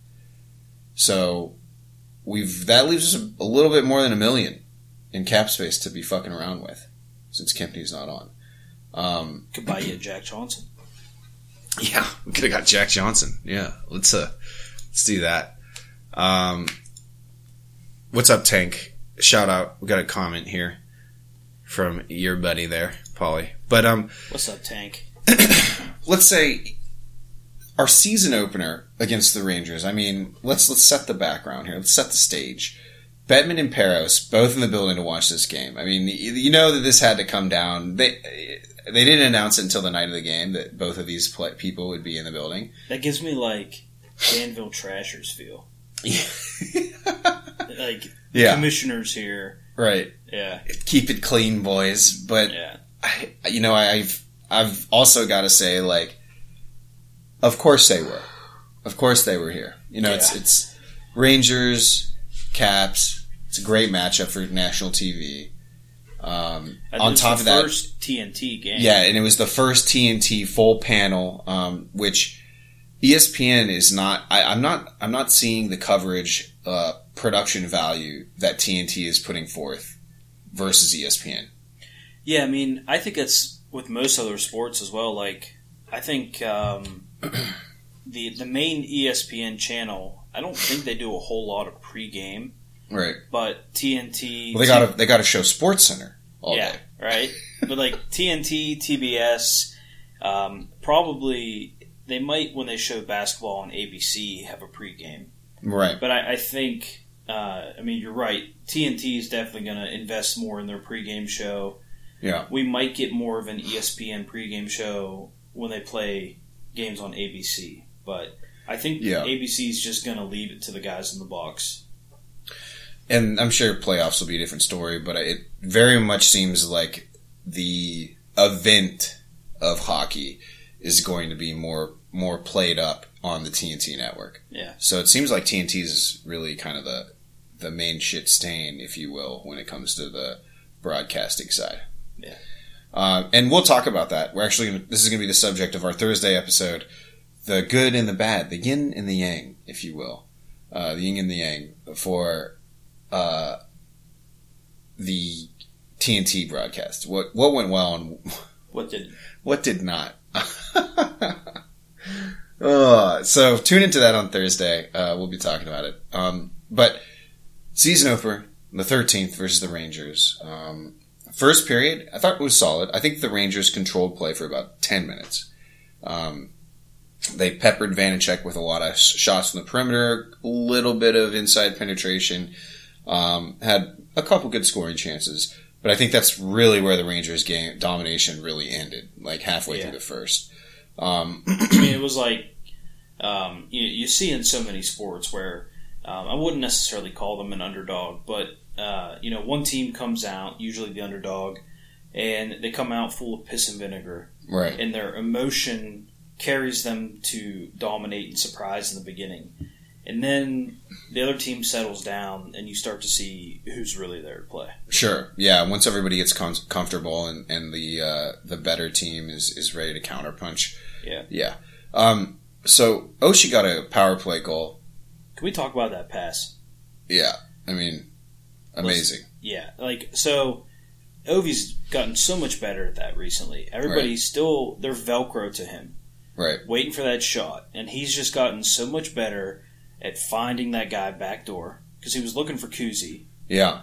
So we've that leaves us a, a little bit more than a million in cap space to be fucking around with, since Kempny's not on. Um, Could buy you a Jack Johnson. Yeah, we could have got Jack Johnson. Yeah, let's uh, let's do that. Um, what's up, Tank? Shout out. We got a comment here from your buddy there, Paulie. But um, what's up, Tank? Let's say our season opener against the Rangers. I mean, let's let's set the background here. Let's set the stage. Bettman and Peros both in the building to watch this game. I mean, you know that this had to come down. They they didn't announce it until the night of the game that both of these play, people would be in the building. That gives me like Danville Trashers feel. Like yeah. Commissioners here, right? Yeah, keep it clean, boys. But yeah. I, you know, I've I've also got to say, like, of course they were, of course they were here. You know, yeah. it's it's Rangers, Caps. It's a great matchup for national T V. Um, on top of that, first T N T game. Yeah, and it was the first T N T full panel, um, which E S P N is not. I, I'm not. I'm not seeing the coverage, uh, production value that T N T is putting forth versus E S P N. Yeah, I mean, I think it's with most other sports as well. Like, I think um, the the main E S P N channel, I don't think they do a whole lot of pregame. Right. But T N T... Well, they got they got to show SportsCenter all yeah, day. Right? But like T N T, T B S, um, probably they might, when they show basketball on A B C, have a pregame. Right. But I, I think, uh, I mean, you're right. T N T is definitely going to invest more in their pregame show. Yeah. We might get more of an E S P N pregame show when they play games on A B C. But I think yeah. A B C is just going to leave it to the guys in the box. And I'm sure playoffs will be a different story, but it very much seems like the event of hockey is going to be more more played up on the T N T network. Yeah. So it seems like T N T is really kind of the the main shit stain, if you will, when it comes to the broadcasting side. Yeah. Uh, and we'll talk about that. We're actually gonna, this is going to be the subject of our Thursday episode, the good and the bad, the yin and the yang, if you will. uh, the yin and the yang for uh, the T N T broadcast. What what went well and what did what did not? uh, so tune into that on Thursday. Uh, we'll be talking about it. Um, but season opener, the thirteenth versus the Rangers. Um, first period, I thought it was solid. I think the Rangers controlled play for about ten minutes. Um, they peppered Vanacek with a lot of shots from the perimeter, a little bit of inside penetration, um, had a couple good scoring chances. But I think that's really where the Rangers' game domination really ended, like halfway yeah. through the first. Um, I mean, it was like um, you, you see in so many sports where um, I wouldn't necessarily call them an underdog, but uh, you know, one team comes out, usually the underdog, and they come out full of piss and vinegar, right? And their emotion carries them to dominate and surprise in the beginning, and then the other team settles down, and you start to see who's really there to play. Sure, yeah. Once everybody gets com- comfortable, and, and the uh, the better team is, is ready to counterpunch. Yeah, yeah. Um, so Oshie got a power play goal. Can we talk about that pass? Yeah, I mean, amazing. Let's, yeah, like so. Ovi's gotten so much better at that recently. Everybody's right. still they're Velcro to him, right? Waiting for that shot, and he's just gotten so much better at finding that guy backdoor because he was looking for Kuzi. Yeah.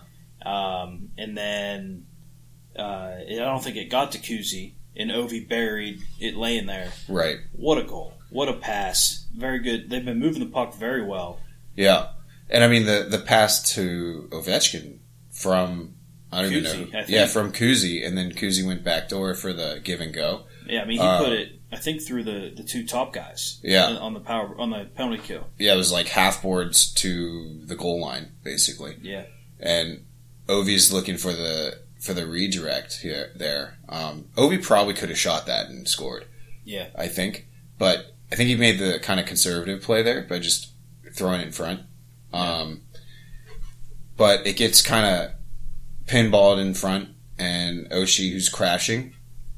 Um, and then uh, I don't think it got to Kuzi, and Ovi buried it laying there. Right. What a goal. What a pass. Very good. They've been moving the puck very well. Yeah. And I mean, the, the pass to Ovechkin from, I don't Kuzi, even know. I think. Yeah, from Kuzi, and then Kuzi went backdoor for the give and go. Yeah, I mean, he uh, put it, I think, through the, the two top guys. Yeah. On the power on the penalty kill. Yeah, it was like half boards to the goal line, basically. Yeah. And Ovi's looking for the for the redirect here there. Um, Ovi probably could have shot that and scored. Yeah. I think. But I think he made the kind of conservative play there by just throwing it in front. Um, yeah. But it gets kind of pinballed in front, and Oshie, who's crashing,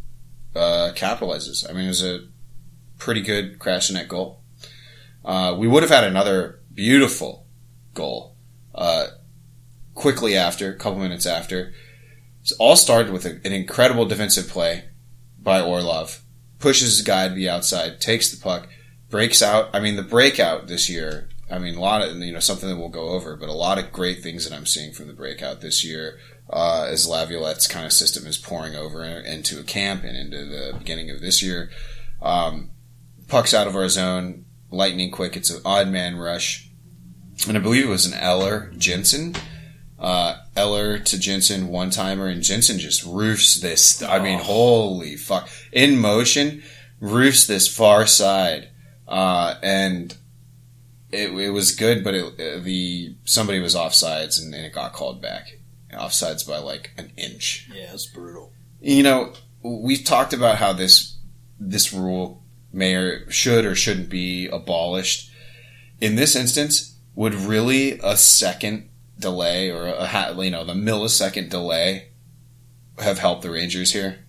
uh, capitalizes. I mean, it was a pretty good crash net goal. Uh, we would have had another beautiful goal uh, quickly after, a couple minutes after. It all started with a, an incredible defensive play by Orlov. Pushes his guy to the outside, takes the puck, breaks out. I mean, the breakout this year, I mean, a lot of, you know, something that we'll go over, but a lot of great things that I'm seeing from the breakout this year uh, as Laviolette's kind of system is pouring over into a camp and into the beginning of this year. Um, puck's out of our zone, lightning quick. It's an odd man rush. And I believe it was an Eller Jensen. Uh, Eller to Jensen one-timer, and Jensen just roofs this. I mean, holy fuck. In motion, roofs this far side. Uh, and it, it was good, but it, the somebody was offsides, and, and it got called back. Offsides by like an inch. Yeah, it's brutal. You know, we've talked about how this this rule may or should or shouldn't be abolished. In this instance, would really a second delay or a you know the millisecond delay have helped the Rangers here?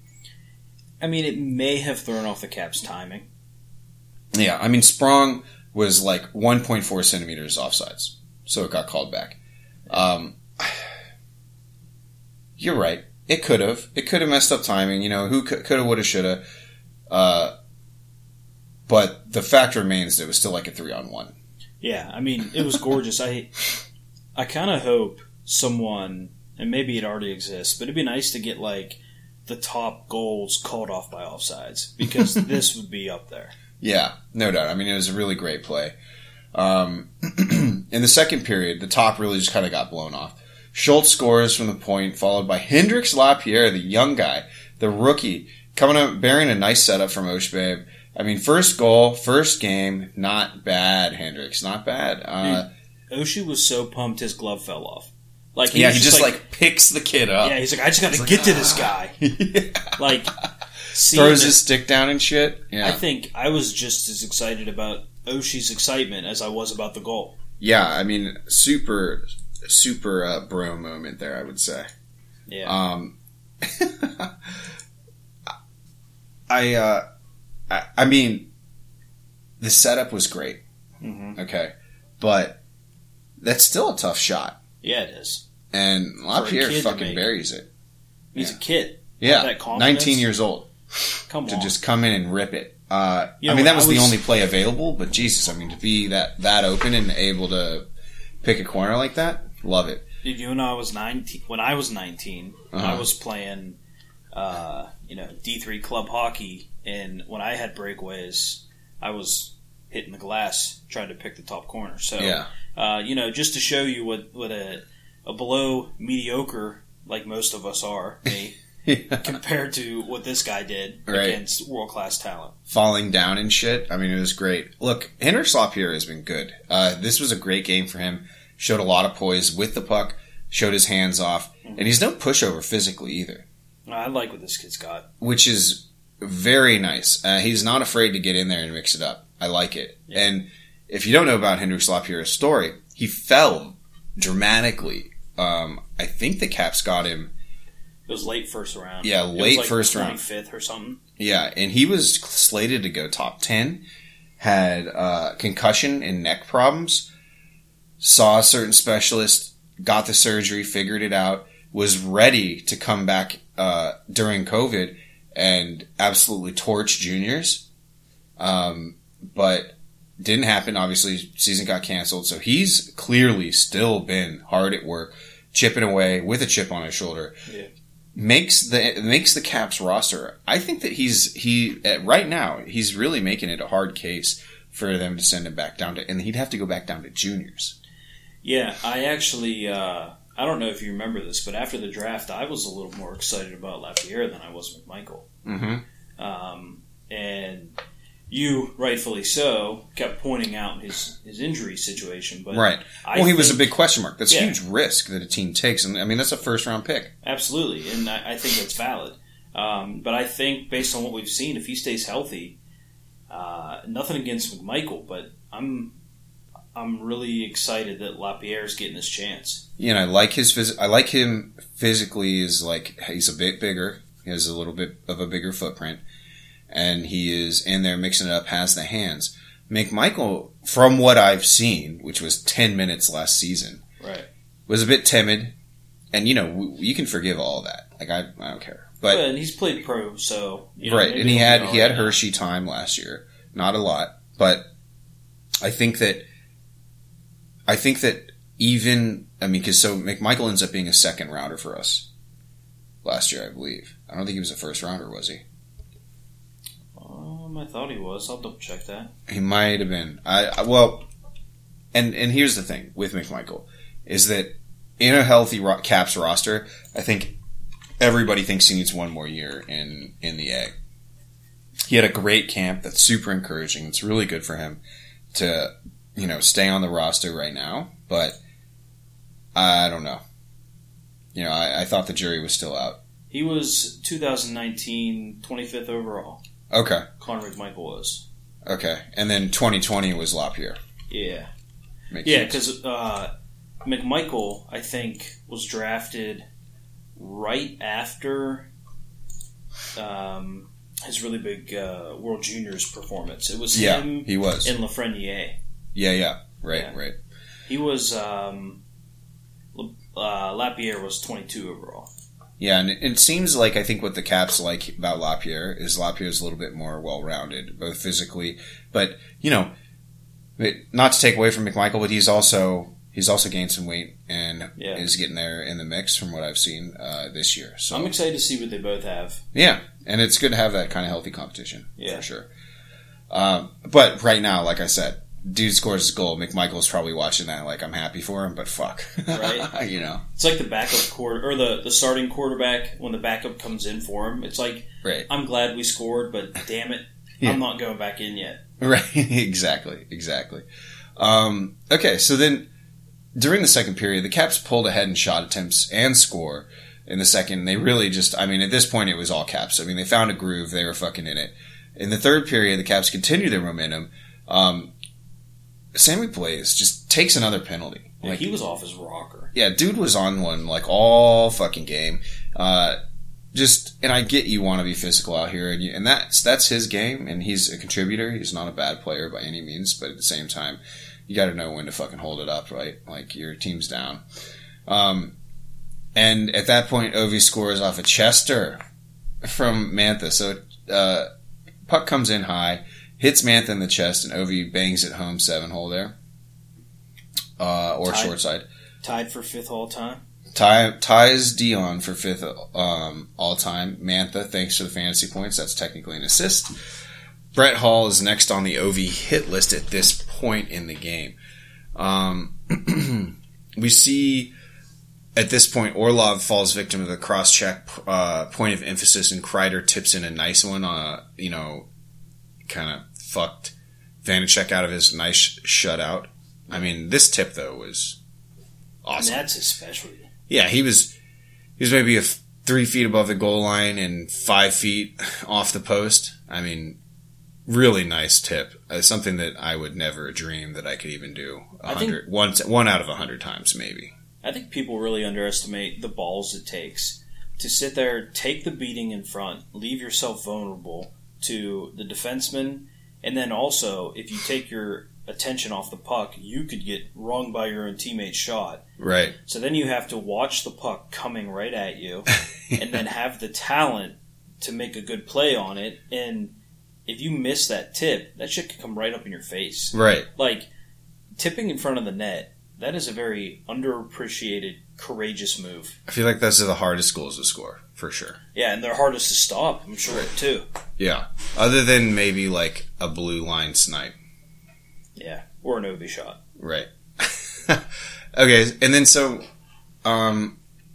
I mean, it may have thrown off the Caps' timing. Yeah, I mean, Sprong was like one point four centimeters offsides, so it got called back. Um, you're right. It could have. It could have messed up timing. You know, who could have, would have, should have. Uh, but the fact remains that it was still like a three on one. Yeah, I mean, it was gorgeous. I I kind of hope someone, and maybe it already exists, but it'd be nice to get like the top goals called off by offsides, because this would be up there. Yeah, no doubt. I mean, it was a really great play. Um, in the second period, the top really just kind of got blown off. Schultz scores from the point, followed by Hendrix Lapierre, the young guy, the rookie, coming up, bearing a nice setup from Oshbabe. I mean, first goal, first game, not bad, Hendrix, not bad. Uh, Dude, Oshie was so pumped his glove fell off. Like he yeah, he just, just like, like picks the kid up. Yeah, he's like, I just got to like, get ah. to this guy. yeah. Like, throws it, his stick down and shit. Yeah. I think I was just as excited about Oshie's excitement as I was about the goal. Yeah, I mean, super, super uh, bro moment there, I would say. Yeah. Um, I, uh, I, I mean, the setup was great. Mm-hmm. Okay, but that's still a tough shot. Yeah, it is. And LaPierre fucking buries it. He's yeah. a kid. Yeah, that nineteen years old. Come to on. just come in and rip it. Uh, You know, I mean, that was, I was the only play available, but Jesus, I mean, to be that, that open and able to pick a corner like that, love it. Did you know I was nineteen? When I was nineteen, Uh-huh. I was playing, uh, you know, D three club hockey, and when I had breakaways, I was hitting the glass trying to pick the top corner. So, Yeah. uh, you know, just to show you what, what a, a below mediocre, like most of us are, me, Yeah. compared to what this guy did Right. against world-class talent. Falling down and shit. I mean, it was great. Look, Hendrix LaPierre has been good. Uh, this was a great game for him. Showed a lot of poise with the puck, showed his hands off, and he's no pushover physically either, I like what this kid's got. which is very nice. Uh, he's not afraid to get in there and mix it up. I like it. Yeah. And if you don't know about Hendrix LaPierre's story, he fell dramatically. Um, I think the Caps got him. It was late first round. Yeah, It was late like first round. twenty-fifth or something. Yeah, and he was slated to go top ten, had uh, concussion and neck problems, saw a certain specialist, got the surgery, figured it out, was ready to come back uh, during COVID and absolutely torch juniors. Um, but didn't happen. Obviously, season got canceled. So he's clearly still been hard at work, chipping away with a chip on his shoulder. Yeah. Makes the makes the Caps roster. I think that he's he uh, right now he's really making it a hard case for them to send him back down to, and he'd have to go back down to juniors. Yeah, I actually, uh, I don't know if you remember this, but after the draft, I was a little more excited about LaPierre than I was McMichael. Mm-hmm. Um, and you, rightfully so, kept pointing out his, his injury situation. But Right. I well, he was a think- big question mark. That's a Yeah. huge risk that a team takes, and I mean that's a first round pick. Absolutely, and I, I think that's valid. Um, but I think, based on what we've seen, if he stays healthy, uh, nothing against McMichael, but I'm I'm really excited that LaPierre's getting his chance. You know, I like his phys- I like him physically. Is like he's a bit bigger. He has a little bit of a bigger footprint, and he is in there mixing it up. Has the hands. McMichael, from what I've seen, which was ten minutes last season, Right. was a bit timid, and you know w- you can forgive all that. Like I, I don't care. But But and he's played pro, so you know, right, maybe and he he'll had be he had all right. Hershey time last year, not a lot, but I think that I think that even I mean, because so McMichael ends up being a second rounder for us last year, I believe. I don't think he was a first rounder, was he? Um, I thought he was. I'll double check that. He might have been. I, I well, and and here's the thing with McMichael is that in a healthy ro- Caps roster, I think everybody thinks he needs one more year in in the A. He had a great camp that's super encouraging. It's really good for him to you know stay on the roster right now, but I don't know. You know, I, I thought the jury was still out. He was twenty nineteen twenty-fifth overall. Okay, Connor McMichael was. okay, and then twenty twenty was LaPierre. Yeah. Makes Yeah, sense. because uh, McMichael, I think, was drafted right after um, his really big uh, World Juniors performance. It was yeah, him he was. and Lafreniere. Yeah, yeah, right, Yeah. right. He was um, uh, Lapierre was twenty-two overall. Yeah, and it, it seems like I think what the Caps like about LaPierre is LaPierre's a little bit more well-rounded, both physically, but you know, it, not to take away from McMichael, but he's also he's also gained some weight and Yeah. is getting there in the mix from what I've seen uh, this year. So I'm excited to see what they both have. yeah, and it's good to have that kind of healthy competition Yeah. for sure. Um, but right now, like I said, dude scores his goal. McMichael's probably watching that like I'm happy for him, but fuck, Right. you know, It's like the backup quarter or the, the starting quarterback when the backup comes in for him. It's like right, I'm glad we scored, but damn it, Yeah. I'm not going back in yet. right, exactly, exactly. Um, okay, so then during the second period, the Caps pulled ahead in shot attempts and score in the second. They really just, I mean, at this point, it was all Caps. I mean, they found a groove. They were fucking in it. In the third period, the Caps continued their momentum. Um, Sammy Blaze just takes another penalty. Yeah, Like, he was off his rocker. yeah, dude was on one like all fucking game. Uh, just, and I get you want to be physical out here, and you, and that's that's his game, and he's a contributor. He's not a bad player by any means, but at the same time, you got to know when to fucking hold it up, right? Like, your team's down. Um, and at that point, Ovi scores off a Chester from Mantha. So, uh, puck comes in high, hits Mantha in the chest, and Ovi bangs it home seven hole there. Uh, or tied, short side. Tied for fifth all time. Tie, ties Dion for fifth um, all time. Mantha, thanks for the fantasy points. That's technically an assist. Brett Hall is next on the Ovi hit list at this point in the game. Um, we see at this point Orlov falls victim of the cross check uh, point of emphasis, and Kreider tips in a nice one. Uh, you know, kind of fucked Vanacek out of his nice shutout. I mean, this tip though was awesome. And that's his specialty. Yeah, he was he was maybe a f- three feet above the goal line and five feet off the post. I mean, really nice tip. Uh, something that I would never dream that I could even do. A hundred, one, one out of a hundred times, maybe. I think people really underestimate the balls it takes to sit there, take the beating in front, leave yourself vulnerable to the defenseman, and then also, if you take your attention off the puck, you could get wrung by your own teammate's shot. Right. So then you have to watch the puck coming right at you, and then have the talent to make a good play on it. And if you miss that tip, that shit could come right up in your face. Right. Like, tipping in front of the net, that is a very underappreciated, courageous move. I feel like those are the hardest goals to score, for sure. Yeah, and they're hardest to stop, I'm sure, right. too. Yeah. Other than maybe, like, a blue line snipe. Yeah, or an Ovi shot. Right. Okay, and then so um,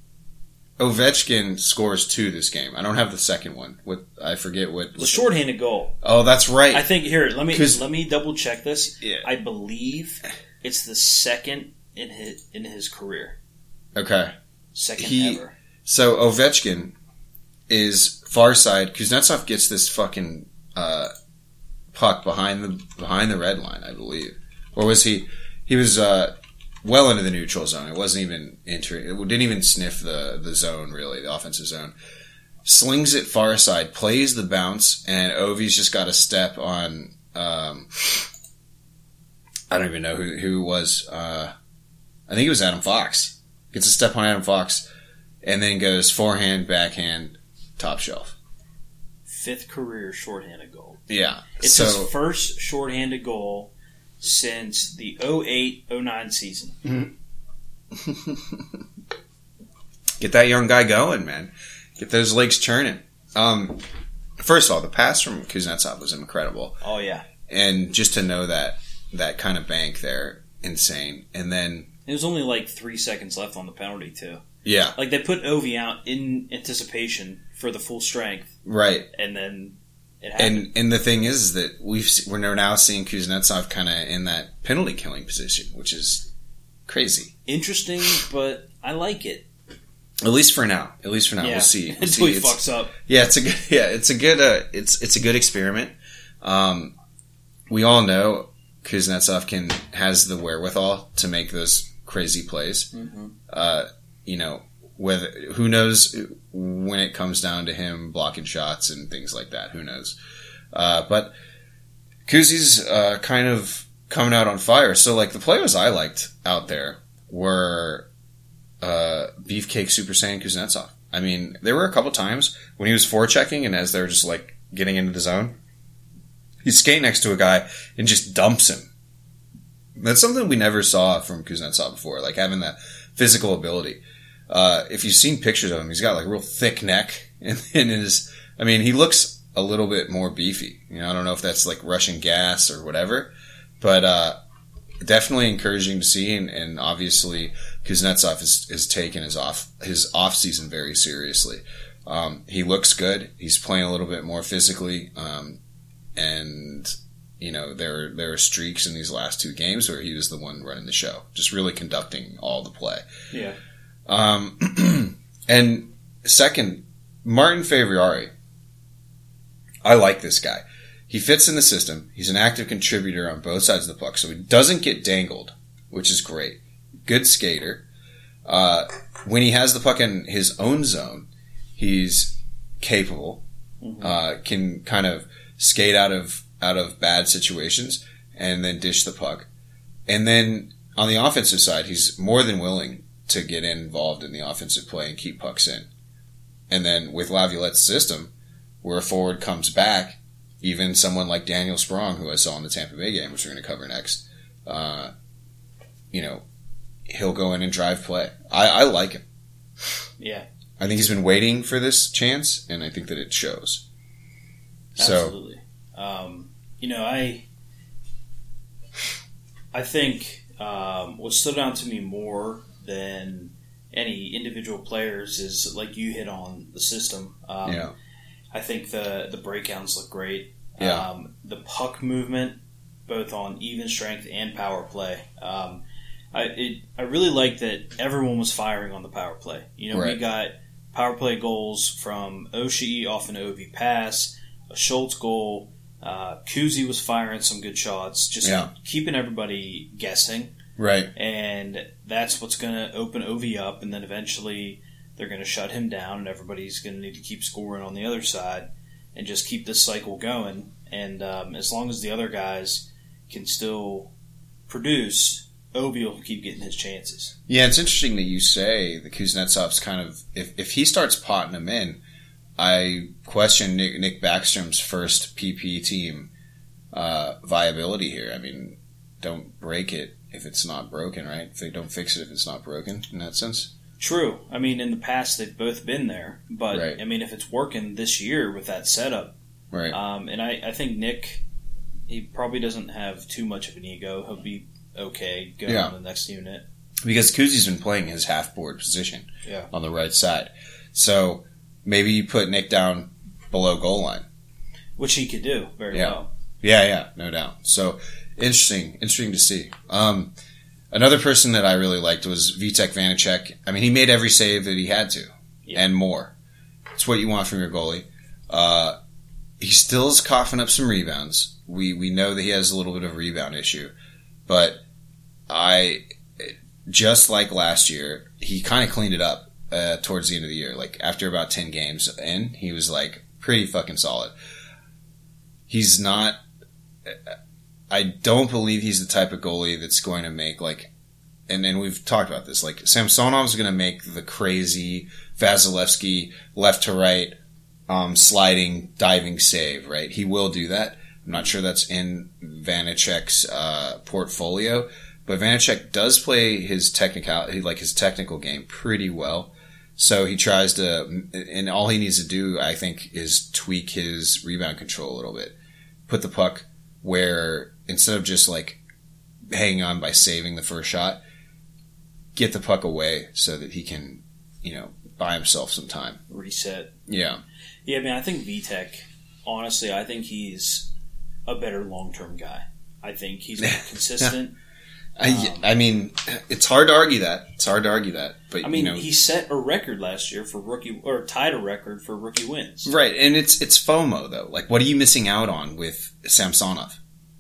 Ovechkin scores two this game. I don't have the second one. What I forget what. The shorthanded goal. Oh, that's right. I think here. Let me let me double check this. Yeah. I believe it's the second in his in his career. Okay. Second he, ever. So Ovechkin is far side. Kuznetsov gets this fucking uh, puck behind the behind the red line, I believe, or was he? He was uh, well into the neutral zone. It wasn't even entering. It didn't even sniff the the zone really, the offensive zone. Slings it far side, plays the bounce, and Ovi's just got a step on. Um, I don't even know who who it was. Uh, I think it was Adam Fox. Gets a step on Adam Fox, and then goes forehand, backhand, top shelf. Fifth career shorthanded goal. Yeah. It's so, his first shorthanded goal since the oh eight oh nine season. Mm-hmm. Get that young guy going, man. Get those legs churning. Um, first of all, the pass from Kuznetsov was incredible. Oh, yeah. And just to know that, that kind of bank there, insane. And then... It was only like three seconds left on the penalty, too. Yeah. Like, they put Ovi out in anticipation for the full strength. Right. And then it happened. And and the thing is that we've, we're now seeing Kuznetsov kind of in that penalty-killing position, which is crazy. Interesting, but I like it. At least for now. At least for now. Yeah. We'll see. We'll Until see. he It's, fucks up. Yeah, it's a good. Yeah, it's a good. Uh, it's it's a good experiment. Um, we all know Kuznetsov can has the wherewithal to make those crazy plays. Mm-hmm. Uh, you know, whether who knows when it comes down to him blocking shots and things like that. Who knows? Uh, but Kuzi's uh, kind of coming out on fire. So, like the players I liked out there were. Uh, Beefcake Super Saiyan Kuznetsov. I mean, there were a couple times when he was forechecking and as they're just like getting into the zone, he'd skate next to a guy and just dumps him. That's something we never saw from Kuznetsov before, like having that physical ability. Uh, if you've seen pictures of him, he's got like a real thick neck and, and his, I mean, he looks a little bit more beefy. You know, I don't know if that's like Russian gas or whatever, but, uh, definitely encouraging to see, and, and obviously Kuznetsov is, is taking his off his off season very seriously. Um, he looks good. He's playing a little bit more physically, um, and you know there there are streaks in these last two games where he was the one running the show, just really conducting all the play. Yeah. Um, and second, Martin Favriari. I like this guy. He fits in the system. He's an active contributor on both sides of the puck, so he doesn't get dangled, which is great. Good skater. Uh, when he has the puck in his own zone, he's capable. Mm-hmm. Uh, can kind of skate out of out of bad situations and then dish the puck. And then on the offensive side, he's more than willing to get involved in the offensive play and keep pucks in. And then with Laviolette's system, where a forward comes back, even someone like Daniel Sprong, who I saw in the Tampa Bay game, which we're going to cover next, uh, you know, he'll go in and drive play. I, I like him. Yeah. I think he's been waiting for this chance, and I think that it shows. Absolutely. So, um, you know, I I think um, what stood out to me more than any individual players is, like you hit on, the system. Um, yeah. I think the, the breakdowns look great. Yeah. Um, the puck movement, both on even strength and power play. Um, I it, I really like that everyone was firing on the power play. You know, right. we got power play goals from Oshie off an Ovi pass, a Schultz goal. Uh, Kuzi was firing some good shots, just yeah. keeping everybody guessing. Right. And that's what's going to open Ovi up, and then eventually they're going to shut him down, and everybody's going to need to keep scoring on the other side and just keep this cycle going. And um, as long as the other guys can still produce, Ovi will keep getting his chances. Yeah, it's interesting that you say that Kuznetsov's kind of, if, if he starts potting them in, I question Nick, Nick Backstrom's first P P team uh, viability here. I mean, don't break it if it's not broken, right? If they don't fix it if it's not broken, in that sense. True. I mean, in the past, they've both been there. But, right. I mean, if it's working this year with that setup, right? Um, and I, I think Nick, he probably doesn't have too much of an ego. He'll be okay going yeah. on the next unit. Because Kuzi's been playing his half-board position yeah. on the right side. So maybe you put Nick down below goal line. Which he could do very yeah. well. Yeah, yeah, no doubt. So interesting, interesting to see. Um, another person that I really liked was Vitek Vanacek. I mean, he made every save that he had to, yeah. and more. It's what you want from your goalie. Uh, he still is coughing up some rebounds. We we know that he has a little bit of a rebound issue, but I just like last year, he kind of cleaned it up uh, towards the end of the year. Like after about ten games in, he was like pretty fucking solid. He's not. I don't believe he's the type of goalie that's going to make like, and and we've talked about this. Like Samsonov's going to make the crazy Vasilevsky left to right, um, sliding diving save. Right, he will do that. I'm not sure that's in Vanacek's uh, portfolio, but Vanacek does play his technical, like his technical game pretty well. So he tries to, and all he needs to do, I think, is tweak his rebound control a little bit. Put the puck where, instead of just like hanging on by saving the first shot, get the puck away so that he can, you know, buy himself some time. Reset. Yeah. Yeah, I mean, I think Vitek, honestly, I think he's a better long-term guy. I think he's more consistent. I, um, I mean, it's hard to argue that. It's hard to argue that. But I mean, you know, he set a record last year for rookie, or tied a record for rookie wins. Right, and it's it's FOMO though. Like, what are you missing out on with Samsonov?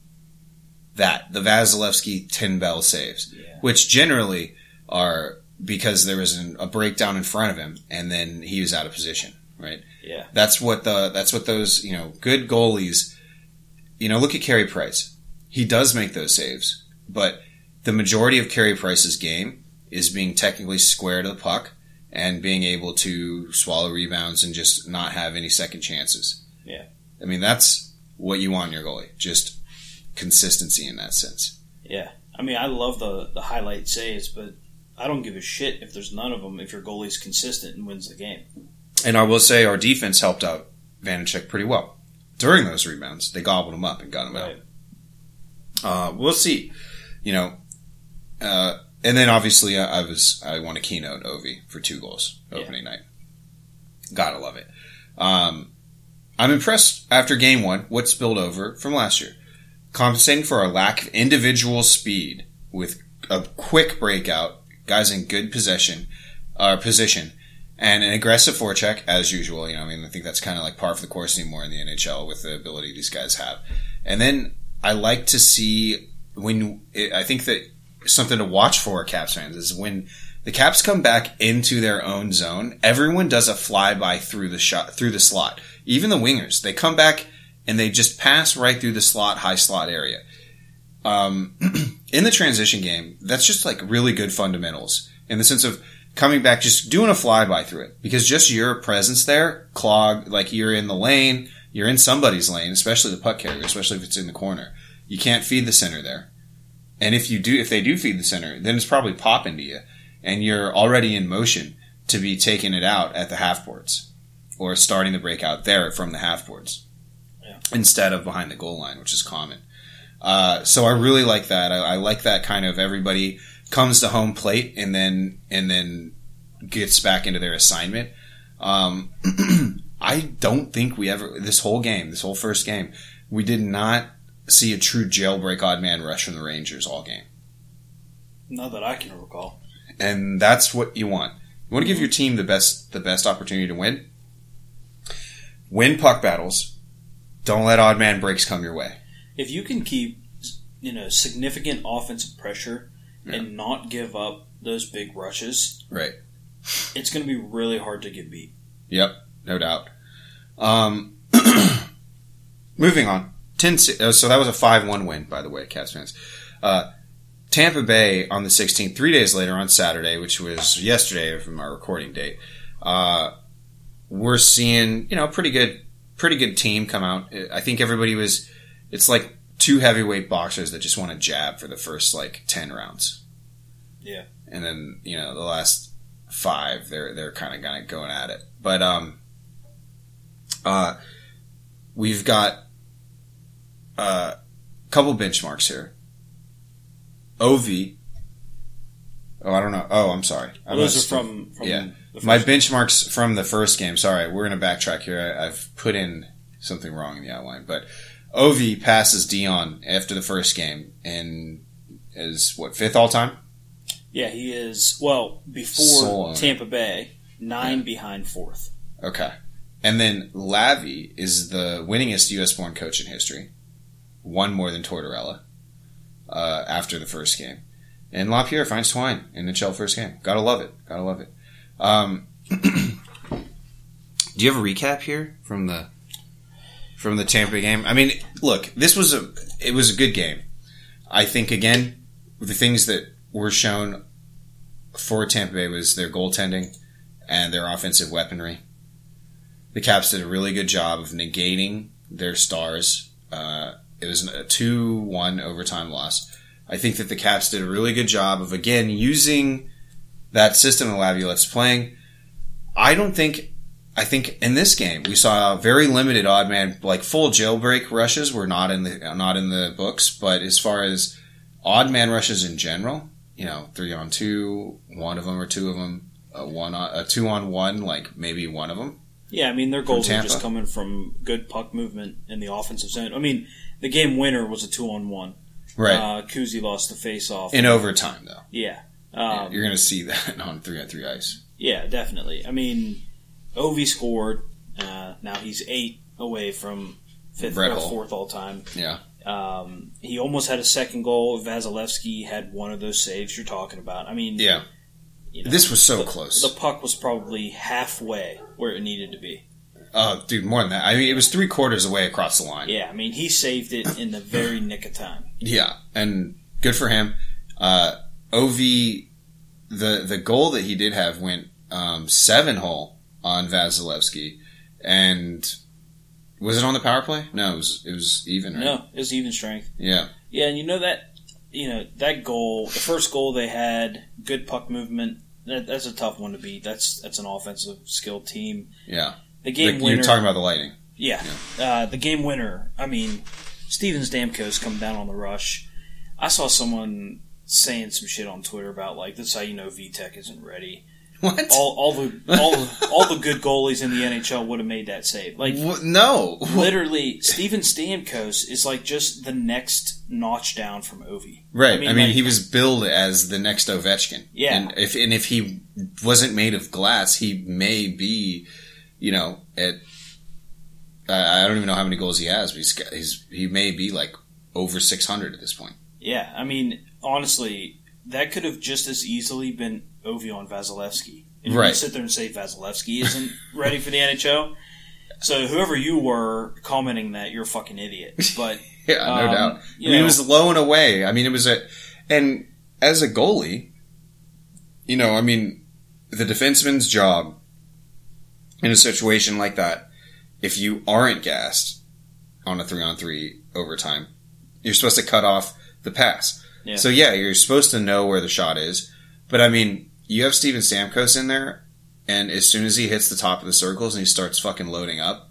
That the Vasilevsky ten bell saves, yeah. which generally are because there was an, a breakdown in front of him, and then he was out of position. Right. Yeah. That's what the that's what those you know good goalies. You know, look at Carey Price. He does make those saves, but the majority of Carey Price's game is being technically square to the puck and being able to swallow rebounds and just not have any second chances. Yeah. I mean, that's what you want in your goalie. Just consistency in that sense. Yeah. I mean, I love the, the highlight saves, but I don't give a shit if there's none of them if your goalie's consistent and wins the game. And I will say our defense helped out Vanacek pretty well. During those rebounds, they gobbled him up and got him right. out. Uh, we'll see. You know, uh, and then obviously I, I was I want to keynote Ovi for two goals opening yeah. night. Gotta love it. Um, I'm impressed after game one what spilled over from last year, compensating for our lack of individual speed with a quick breakout, guys in good possession, uh, position. And an aggressive forecheck, as usual. You know, I mean, I think that's kind of like par for the course anymore in the N H L with the ability these guys have. And then I like to see when I think that something to watch for Caps fans is when the Caps come back into their own zone. Everyone does a flyby through the shot through the slot. Even the wingers, they come back and they just pass right through the slot, high slot area. um, in the transition game, that's just like really good fundamentals in the sense of coming back, just doing a flyby through it, because just your presence there, clog, like you're in the lane, you're in somebody's lane, especially the puck carrier, especially if it's in the corner. You can't feed the center there. And if you do, if they do feed the center, then it's probably popping to you, and you're already in motion to be taking it out at the half boards or starting the breakout there from the half boards yeah. instead of behind the goal line, which is common. Uh, so I really like that. I, I like that kind of everybody comes to home plate and then and then gets back into their assignment. Um, I don't think we ever this whole game, this whole first game, we did not see a true jailbreak odd man rush from the Rangers all game. Not that I can recall. And that's what you want. You want to give your team the best the best opportunity to win. Win puck battles. Don't let odd man breaks come your way. If you can keep, you know, significant offensive pressure yeah. and not give up those big rushes, right, it's going to be really hard to get beat. Yep, no doubt. Um, moving on. ten So that was a five one win, by the way, Caps fans. Uh, Tampa Bay on the sixteenth, three days later on Saturday, which was yesterday from our recording date. Uh, we're seeing, you know, pretty good, pretty good team come out. I think everybody was. It's like two heavyweight boxers that just want to jab for the first like ten rounds. Yeah, and then you know the last five, they're they're kind of kind of going at it. But um, uh, we've got a uh, couple benchmarks here. Ovi. Oh, I don't know. Oh, I'm sorry. Well, those are from, from yeah. the My first benchmarks from the first game. Sorry, we're going to backtrack here. I, I've put in something wrong in the outline. But Ovi passes Dion after the first game and is, what, fifth all-time? Yeah, he is, well, before Tampa Bay, nine yeah. behind fourth. Okay. And then Lavi is the winningest U S-born coach in history. One more than Tortorella. Uh, after the first game. And LaPierre finds Twine in the N H L first game. Gotta love it. Gotta love it. Um, do you have a recap here from the from the Tampa game? I mean, look, this was a it was a good game. I think again, the things that were shown for Tampa Bay was their goaltending and their offensive weaponry. The Caps did a really good job of negating their stars. Uh, It was a two one overtime loss. I think that the Caps did a really good job of, again, using that system that Laviolette's playing. I don't think, I think in this game, we saw very limited odd man, like full jailbreak rushes were not in the, not in the books, but as far as odd man rushes in general, you know, three on two, one of them or two of them, a one on, a two on one, like maybe one of them. Yeah, I mean, their goals are just coming from good puck movement in the offensive zone. I mean, the game winner was a two-on-one. Right. Uh, Kuzi lost the face-off. In overtime, though. Yeah. Um, yeah you're going to see that on three-on-three ice. Yeah, definitely. I mean, Ovi scored. Uh, now he's eight away from fifth or fourth all-time. Yeah. Um, he almost had a second goal. Vasilevsky had one of those saves you're talking about. I mean... Yeah. You know, this was so the, close. The puck was probably halfway where it needed to be. Oh, uh, dude, more than that. I mean, it was three quarters away across the line. Yeah, I mean, he saved it in the very nick of time. Yeah, and good for him. Uh, Ovi, the the goal that he did have went um, seven hole on Vasilevsky, and was it on the power play? No, it was it was even. Right? No, it was even strength. Yeah, yeah, and you know that you know that goal, the first goal they had, good puck movement. That, that's a tough one to beat. That's that's an offensive skilled team. Yeah. The game the, winner. You're talking about the Lightning. Yeah. yeah. Uh, the game winner. I mean, Steven Stamkos come down on the rush. I saw someone saying some shit on Twitter about like this is how you know V TEC isn't ready. What? All, all the all the, all the good goalies in the N H L would have made that save. Like what? No. Literally, Steven Stamkos is like just the next notch down from Ovi. Right. I mean, I mean like, he was billed as the next Ovechkin. Yeah. And if and if he wasn't made of glass, he may be. You know, at I don't even know how many goals he has, but he's, he's he may be like over six hundred at this point. Yeah, I mean, honestly, that could have just as easily been Ovi on Vasilevsky. And right. You sit there and say Vasilevsky isn't ready for the N H L. So whoever you were commenting that, you're a fucking idiot. But Yeah, no um, doubt. I you mean, know, it was low and away. I mean, it was a, and as a goalie, you know, I mean, the defenseman's job in a situation like that, if you aren't gassed on a three on three overtime, you're supposed to cut off the pass. Yeah. So yeah, you're supposed to know where the shot is. But I mean, you have Steven Stamkos in there, and as soon as he hits the top of the circles and he starts fucking loading up,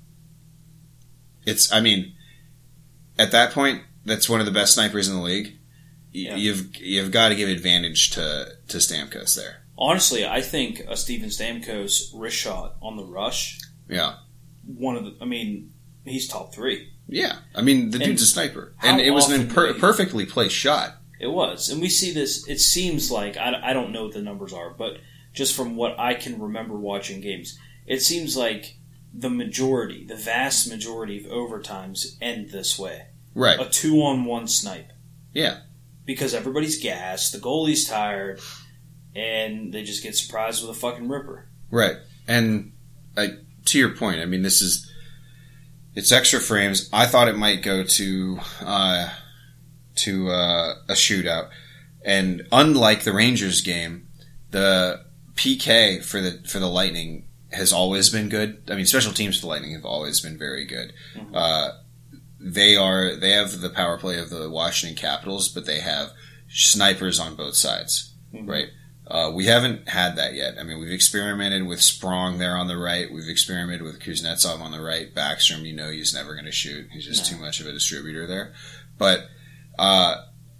it's, I mean, at that point, that's one of the best snipers in the league. Yeah. You've you've got to give advantage to, to Stamkos there. Honestly, I think a Steven Stamkos wrist shot on the rush, Yeah. one of the, I mean, he's top three. Yeah. I mean, the And dude's a sniper. how And it was an often imper- do they- perfectly placed shot. It was. And we see this, it seems like, I, I don't know what the numbers are, but just from what I can remember watching games, it seems like the majority, the vast majority of overtimes end this way. Right. A two-on-one snipe. Yeah. Because everybody's gassed, the goalie's tired, and they just get surprised with a fucking ripper. Right. And uh, to your point, I mean, this is, it's extra frames. I thought it might go to, uh, to uh, a shootout. And unlike the Rangers game, the P K for the for the Lightning has always been good. I mean, special teams for the Lightning have always been very good. Mm-hmm. Uh, they are they have the power play of the Washington Capitals, but they have snipers on both sides, mm-hmm. right? Uh, we haven't had that yet. I mean, we've experimented with Sprong there on the right. We've experimented with Kuznetsov on the right. Backstrom, you know, he's never going to shoot. He's just no. too much of a distributor there. But uh,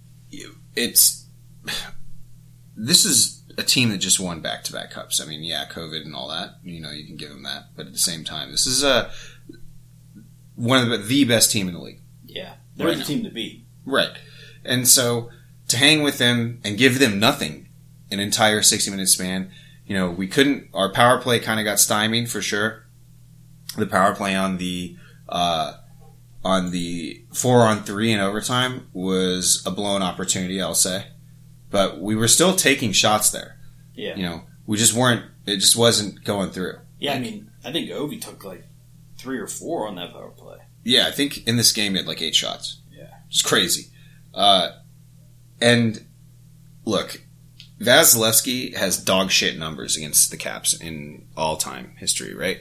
it's this is a team that just won back-to-back cups. I mean, yeah, COVID and all that. You know, you can give them that. But at the same time, this is a one of the, the best team in the league. Yeah, they're right the now. team to beat. Right. And so to hang with them and give them nothing an entire sixty-minute span, you know, we couldn't, our power play kind of got stymied for sure. The power play on the, uh, on the four on three in overtime was a blown opportunity, I'll say. But we were still taking shots there. Yeah. You know, we just weren't, it just wasn't going through. Yeah, I mean, I think Ovi took like three or four on that power play. Yeah, I think in this game he had like eight shots. Yeah. It's crazy. Uh, and look, Vasilevsky has dog shit numbers against the Caps in all-time history, right?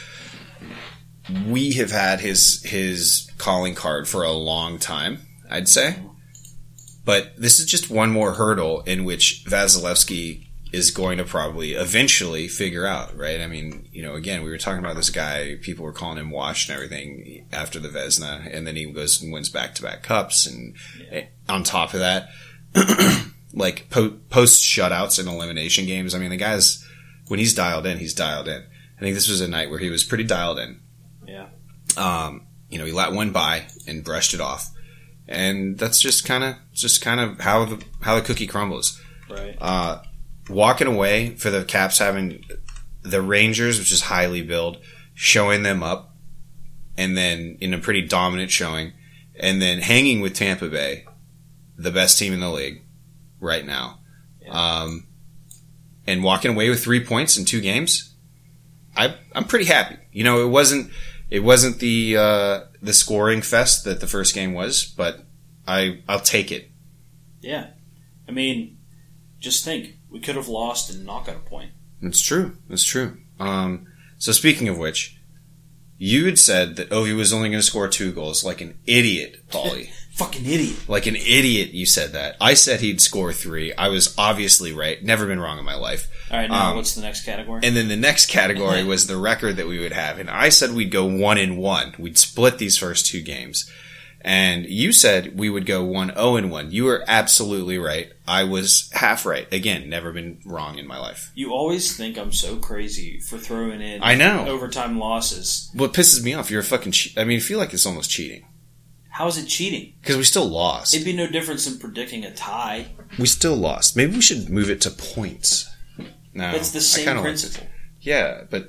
We have had his his calling card for a long time, I'd say. But this is just one more hurdle in which Vasilevsky is going to probably eventually figure out, right? I mean, you know, again, we were talking about this guy, people were calling him washed and everything after the Vezina, and then he goes and wins back-to-back cups, and yeah. on top of that, like po- post shutouts and elimination games, I mean, the guy's, when he's dialed in, he's dialed in. I think this was a night where he was pretty dialed in. Yeah. Um, you know, he let one by and brushed it off. And that's just kind of, just kind of how the, how the cookie crumbles. Right. Uh, walking away for the Caps having the Rangers, which is highly billed, showing them up, and then in a pretty dominant showing, and then hanging with Tampa Bay, the best team in the league right now, yeah. um, and walking away with three points in two games. I, I'm pretty happy. You know, it wasn't it wasn't the uh, the scoring fest that the first game was, but I I'll take it. Yeah, I mean, just think, we could have lost and not got a point. It's true. It's true. Um, so speaking of which, you had said that Ovi was only going to score two goals, like an idiot, Paulie. Fucking idiot. Like an idiot, you said that. I said he'd score three. I was obviously right. Never been wrong in my life. All right, now um, what's the next category? And then the next category was the record that we would have. And I said we'd go one and one. We'd split these first two games. And you said we would go one oh and one. You were absolutely right. I was half right. Again, never been wrong in my life. You always think I'm so crazy for throwing in I know. overtime losses. What pisses me off, you're a fucking che- I mean, I feel like it's almost cheating. How is it cheating? Because we still lost. It'd be no difference than predicting a tie. We still lost. Maybe we should move it to points. No, it's the same principle. Like yeah, but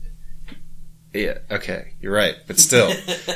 yeah, okay, you're right, but still,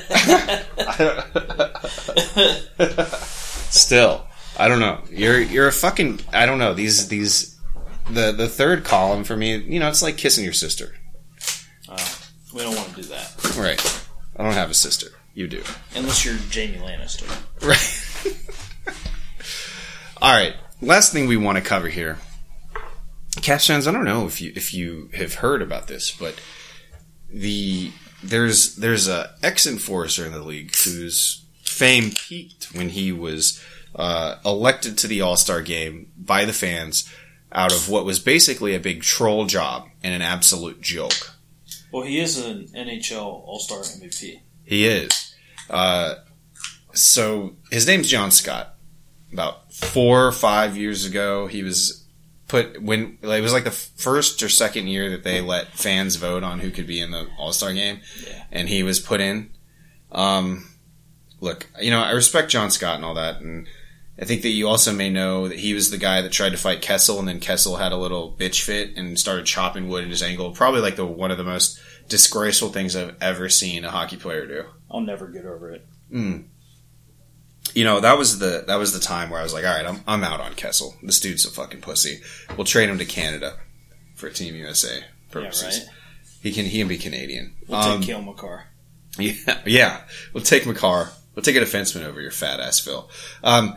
still, I don't know. You're you're a fucking. I don't know these these the the third column for me. You know, it's like kissing your sister. Uh, we don't want to do that. Right. I don't have a sister. You do. Unless you're Jamie Lannister. Right. All right. Last thing we want to cover here. Caps fans, I don't know if you if you have heard about this, but the there's there's a ex-enforcer in the league whose fame peaked when he was uh, elected to the All-Star game by the fans out of what was basically a big troll job and an absolute joke. Well, he is an N H L All-Star M V P. He is. Uh, so his name's John Scott. About four or five years ago, he was put when it was like the first or second year that they let fans vote on who could be in the All-Star game, yeah. and he was put in. Um, look, you know, I respect John Scott and all that, and I think that you also may know that he was the guy that tried to fight Kessel, and then Kessel had a little bitch fit and started chopping wood at his ankle. Probably like the one of the most disgraceful things I've ever seen a hockey player do. I'll never get over it. Mm. You know, that was the that was the time where I was like, all right, I'm I'm out on Kessel. This dude's a fucking pussy. We'll trade him to Canada for Team U S A purposes. Yeah, right. He can he can be Canadian. We'll um, take Cale Makar. Yeah, yeah. We'll take Makar. We'll take a defenseman over your fat ass Phil. Um,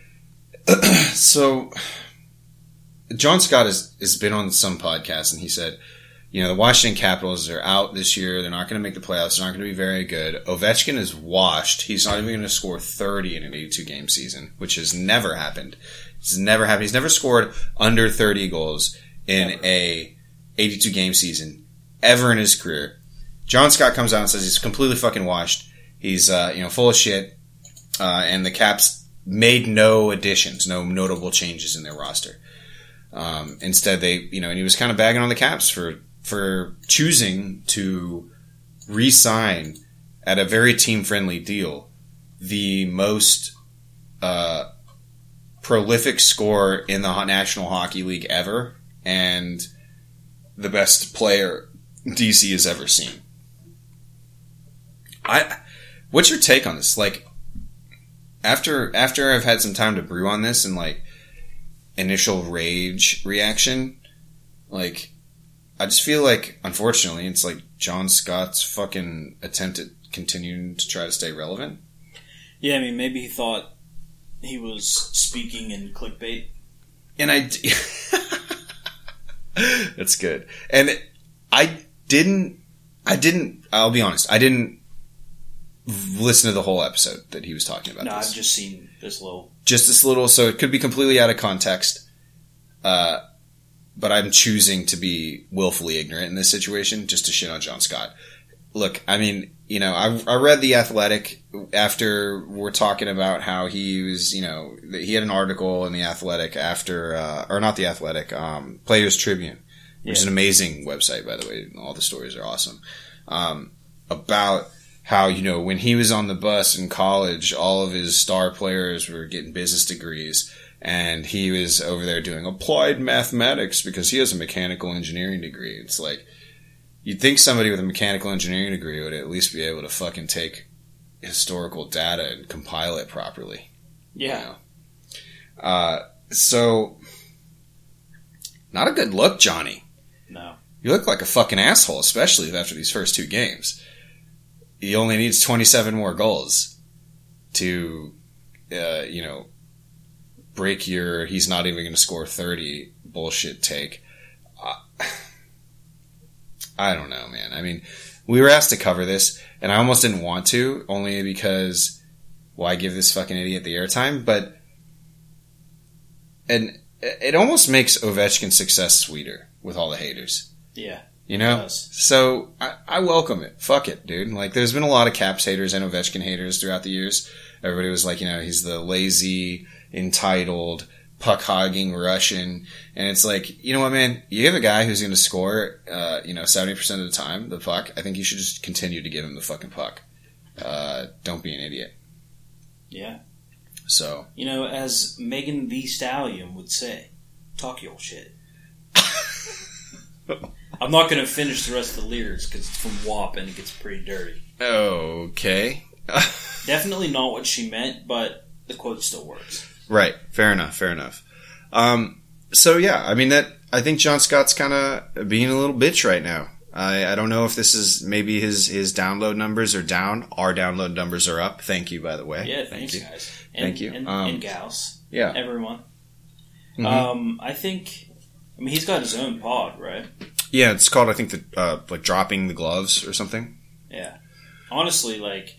so John Scott has has been on some podcast, and he said, you know, the Washington Capitals are out this year. They're not going to make the playoffs. They're not going to be very good. Ovechkin is washed. He's not even going to score thirty in an eighty-two game season, which has never happened. It's never happened. He's never scored under thirty goals in never. a eighty-two game season ever in his career. John Scott comes out and says he's completely fucking washed. He's, uh, you know, full of shit. Uh, and the Caps made no additions, no notable changes in their roster. Um, instead, they, you know, and he was kind of bagging on the Caps for, for choosing to re-sign at a very team-friendly deal the most uh, prolific scorer in the National Hockey League ever and the best player D C has ever seen. I, what's your take on this? Like, after after I've had some time to brew on this and like initial rage reaction, like, I just feel like, unfortunately, it's like John Scott's fucking attempt at continuing to try to stay relevant. Yeah, I mean, maybe he thought he was speaking in clickbait. And I... That's good. And I didn't... I didn't... I'll be honest. I didn't listen to the whole episode that he was talking about No, this. I've just seen this little... Just this little... So it could be completely out of context. Uh... But I'm choosing to be willfully ignorant in this situation just to shit on John Scott. Look, I mean, you know, I, I read The Athletic after we're talking about how he was, you know, he had an article in The Athletic after, uh, or not The Athletic, um, Players Tribune, which yeah. is an amazing website, by the way. All the stories are awesome. Um, about how, you know, when he was on the bus in college, all of his star players were getting business degrees. And he was over there doing applied mathematics because he has a mechanical engineering degree. It's like, you'd think somebody with a mechanical engineering degree would at least be able to fucking take historical data and compile it properly. Yeah. You know? Uh, so, not a good look, Johnny. No. You look like a fucking asshole, especially after these first two games. He only needs twenty-seven more goals to, uh, you know, break your he's not even going to score thirty bullshit take. Uh, I don't know, man. I mean, we were asked to cover this, and I almost didn't want to, only because why give this fucking idiot the airtime? But and it almost makes Ovechkin's success sweeter with all the haters. Yeah. You know? So I, I welcome it. Fuck it, dude. Like, there's been a lot of Caps haters and Ovechkin haters throughout the years. Everybody was like, you know, he's the lazy, entitled, puck-hogging Russian. And it's like, you know what, man? You have a guy who's going to score, uh, you know, seventy percent of the time, the puck. I think you should just continue to give him the fucking puck. Uh, don't be an idiot. Yeah. So. You know, as Megan Thee Stallion would say, talk your shit. I'm not going to finish the rest of the lyrics because it's from W A P and it gets pretty dirty. Okay. Definitely not what she meant, but the quote still works. Right. Fair enough. Fair enough. Um, so yeah, I mean that, I think John Scott's kind of being a little bitch right now. I, I don't know if this is maybe his, his download numbers are down. Our download numbers are up. Thank you, by the way. Yeah, Thank thanks, you. guys. And, Thank you. And, Um, and gals. Yeah. Everyone. Mhm. Um, I think, I mean, he's got his own pod, right? Yeah, it's called, I think, the uh, like dropping the gloves or something. Yeah. Honestly, like,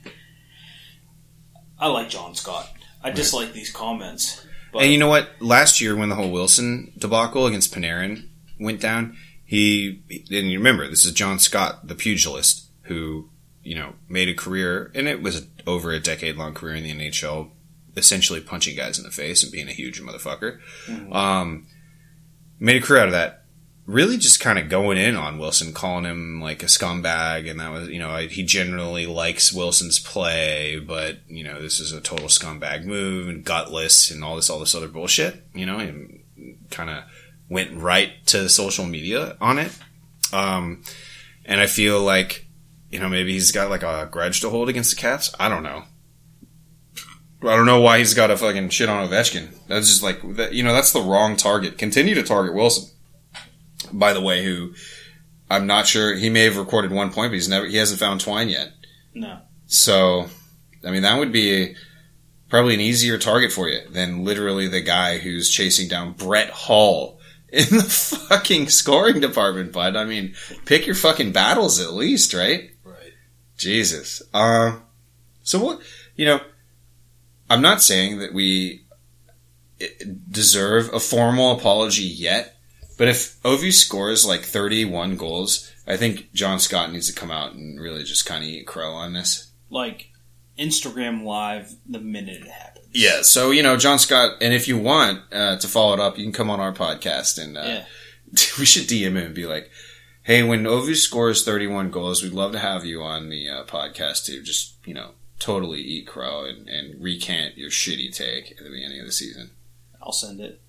I like John Scott. I Right. dislike these comments. But And you know what? Last year, when the whole Wilson debacle against Panarin went down, he, and you remember, this is John Scott, the pugilist, who, you know, made a career, and it was over a decade-long career in the N H L, essentially punching guys in the face and being a huge motherfucker. Mhm. Um, made a career out of that. Really just kind of going in on Wilson, calling him like a scumbag, and that was, you know, I, he generally likes Wilson's play, but, you know, this is a total scumbag move and gutless and all this, all this other bullshit, you know, and kind of went right to social media on it. Um, and I feel like, you know, maybe he's got like a grudge to hold against the Caps. I don't know. I don't know why he's got to fucking shit on Ovechkin. That's just like, that, you know, that's the wrong target. Continue to target Wilson. By the way, who I'm not sure, he may have recorded one point, but he's never, he hasn't found Twine yet. No. So, I mean, that would be probably an easier target for you than literally the guy who's chasing down Brett Hull in the fucking scoring department, bud. I mean, pick your fucking battles at least, right? Right. Jesus. Uh, so what, you know, I'm not saying that we deserve a formal apology yet, but if Ovi scores like thirty-one goals, I think John Scott needs to come out and really just kind of eat crow on this. Like, Instagram Live the minute it happens. Yeah, so, you know, John Scott, and if you want uh, to follow it up, you can come on our podcast, and uh, Yeah. we should D M him and be like, hey, when Ovi scores thirty-one goals, we'd love to have you on the uh, podcast to just, you know, totally eat crow and, and recant your shitty take at the beginning of the season. I'll send it.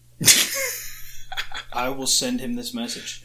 I will send him this message.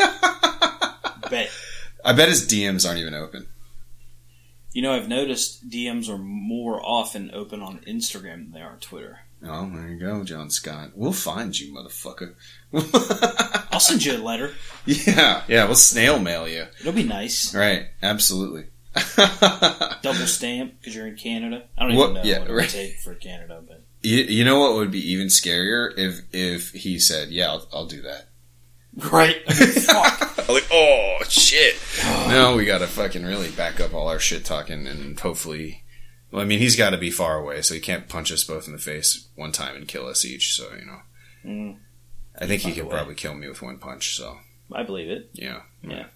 Bet. I bet his D Ms aren't even open. You know, I've noticed D Ms are more often open on Instagram than they are on Twitter. Oh, there you go, John Scott. We'll find you, motherfucker. I'll send you a letter. Yeah, yeah, we'll snail mail you. It'll be nice. Right, absolutely. Double stamp because you're in Canada. I don't even What- know yeah, what it right. would take for Canada, but You, you know what would be even scarier if if he said, "Yeah, I'll, I'll do that." right. I mean, fuck. I'm like, oh shit! No, we got to fucking really back up all our shit talking, and hopefully, well, I mean, he's got to be far away, so he can't punch us both in the face one time and kill us each. So you know, Mm, I think he By the could way. probably kill me with one punch. So I believe it. yeah, Yeah.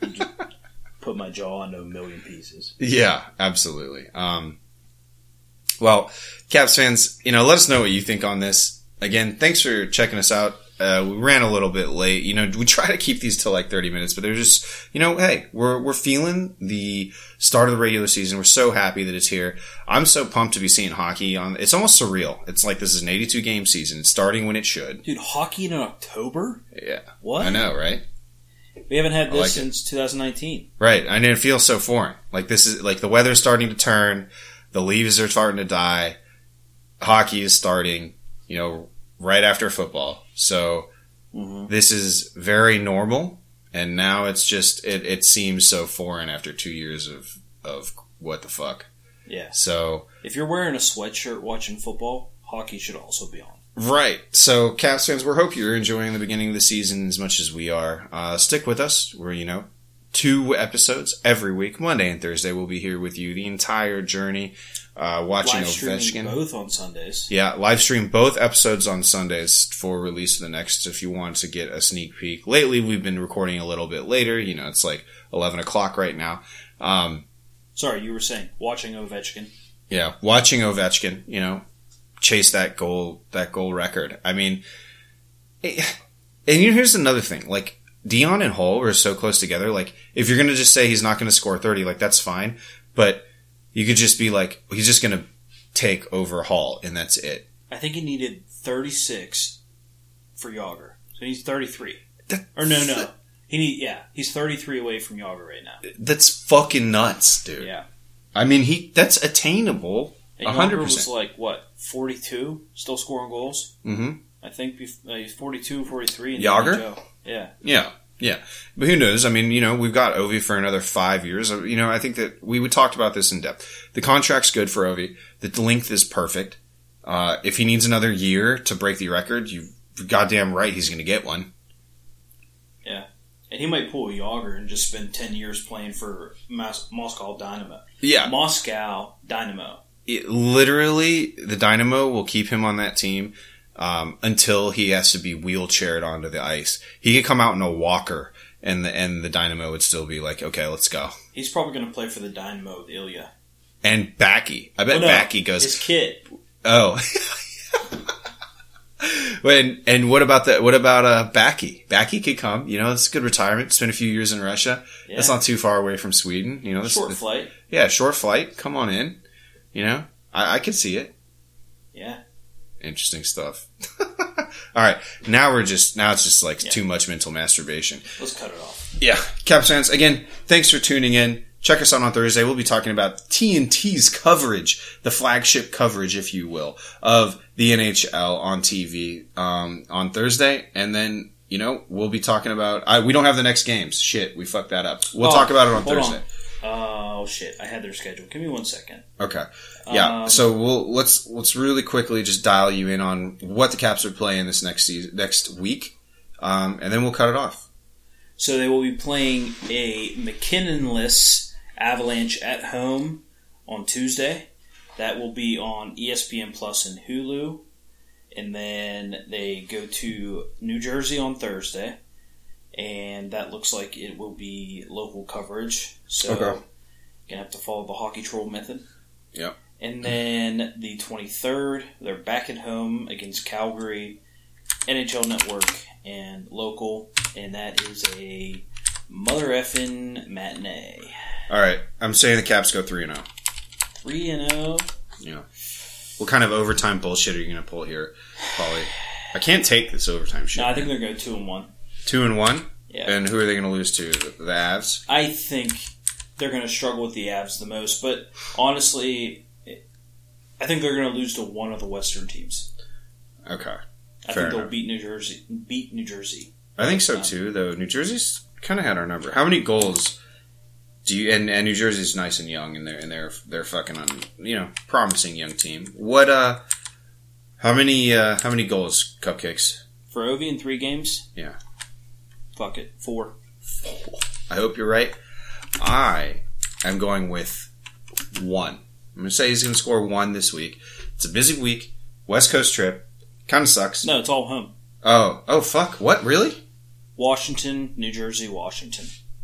Put my jaw into a million pieces. yeah, absolutely. Um, well, Caps fans, you know, let us know what you think on this. Again, thanks for checking us out. Uh, we ran a little bit late. You know, we try to keep these to like thirty minutes, but they're just, you know, hey, we're, we're feeling the start of the regular season. We're so happy that it's here. I'm so pumped to be seeing hockey on, it's almost surreal. It's like this is an eighty-two game season. It's starting when it should. Dude, hockey in October? Yeah. What? I know, right? We haven't had I this like it. since two thousand nineteen. Right. And it feels so foreign. Like this is, like the weather's starting to turn. The leaves are starting to die. Hockey is starting, you know, right after football. So, Mm-hmm. this is very normal, and now it's just it, it seems so foreign after two years of of what the fuck. Yeah. So If you're wearing a sweatshirt watching football, hockey should also be on. right, so Caps fans, we hope you're enjoying the beginning of the season as much as we are. Uh, stick with us. We're you know two episodes every week, Monday and Thursday. We'll be here with you the entire journey, uh, watching Live streaming Ovechkin. both on Sundays. Yeah, live stream both episodes on Sundays for release of the next if you want to get a sneak peek. Lately, we've been recording a little bit later. You know, it's like eleven o'clock right now. Um, Sorry, you were saying watching Ovechkin. yeah, watching Ovechkin, you know, chase that goal, that goal record. I mean, it, and you know, here's another thing. Like, Dion and Hull are so close together. Like, if you're going to just say he's not going to score thirty, like, that's fine. But you could just be like, he's just going to take over Hull, and that's it. I think he needed thirty-six for Yager. So he's thirty-three. That- Or no, no. He need yeah, he's thirty-three away from Yager right now. That's fucking nuts, dude. Yeah. I mean, he that's attainable. And A Yager hundred was percent. like, what, forty-two? Still scoring goals? Mm-hmm. I think bef- uh, he's forty-two, forty-three. in the Yager? N H L. Yeah. Yeah. Yeah. But who knows? I mean, you know, we've got Ovi for another five years. You know, I think that we, we talked about this in depth. The contract's good for Ovi. The length is perfect. Uh, if he needs another year to break the record, you're goddamn right he's going to get one. Yeah. And he might pull a Yager and just spend ten years playing for Mas- Moscow Dynamo. Yeah. Moscow Dynamo. It, literally, the Dynamo will keep him on that team um, until he has to be wheelchaired onto the ice. He could come out in a walker, and the and the Dynamo would still be like, okay, let's go. He's probably going to play for the Dynamo with Ilya. And Backy. I bet oh, no, Backy goes... His kid. Oh. and, and what about the, what about uh, Backy? Backy could come. You know, it's a good retirement. Spend a few years in Russia. Yeah. That's not too far away from Sweden. You know, that's, Short that's, flight. Yeah, short flight. Come on in. You know, I, I could see it. Yeah. Interesting stuff. All right, now we're just now it's just like yeah. too much mental masturbation. Let's cut it off. Yeah, Caps fans, again, thanks for tuning in. Check us out on Thursday. We'll be talking about T N T's coverage, the flagship coverage, if you will, of the N H L on T V um, on Thursday, and then you know we'll be talking about. I, we don't have the next games. Shit, we fucked that up. We'll oh, talk about it on hold Thursday. On. Oh shit! I had their schedule. Give me one second. Okay. Yeah. Um, so we'll let's let's really quickly just dial you in on what the Caps are playing this next season, next week, um, and then we'll cut it off. So they will be playing a McKinnon-less Avalanche at home on Tuesday. That will be on E S P N Plus and Hulu, and then they go to New Jersey on Thursday. And that looks like it will be local coverage. So, okay. You're going to have to follow the Hockey Troll method. Yep. And then the twenty-third, they're back at home against Calgary, N H L Network, and local. And that is a mother effing matinee. All right. I'm saying the Caps go three and oh. three and oh? Yeah. What kind of overtime bullshit are you going to pull here, Paulie? I can't take this overtime shit. No, I think they're going two and one. Two and one? Yeah. And who are they going to lose to? The, the Avs? I think they're going to struggle with the Avs the most, but honestly, I think they're going to lose to one of the Western teams. Okay. I Fair think they'll enough. beat New Jersey. Beat New Jersey. I think so too, though. New Jersey's kind of had our number. How many goals do you? And, and New Jersey's nice and young, and they're and they're they're fucking on you know promising young team. What uh? How many uh? How many goals? Cupcakes For Ovi in three games? Yeah. Fuck it. Four. I hope you're right. I am going with one. I'm going to say he's going to score one this week. It's a busy week. West Coast trip. Kind of sucks. No, it's all home. Oh. Oh, fuck. What? Really? Washington, New Jersey, Washington.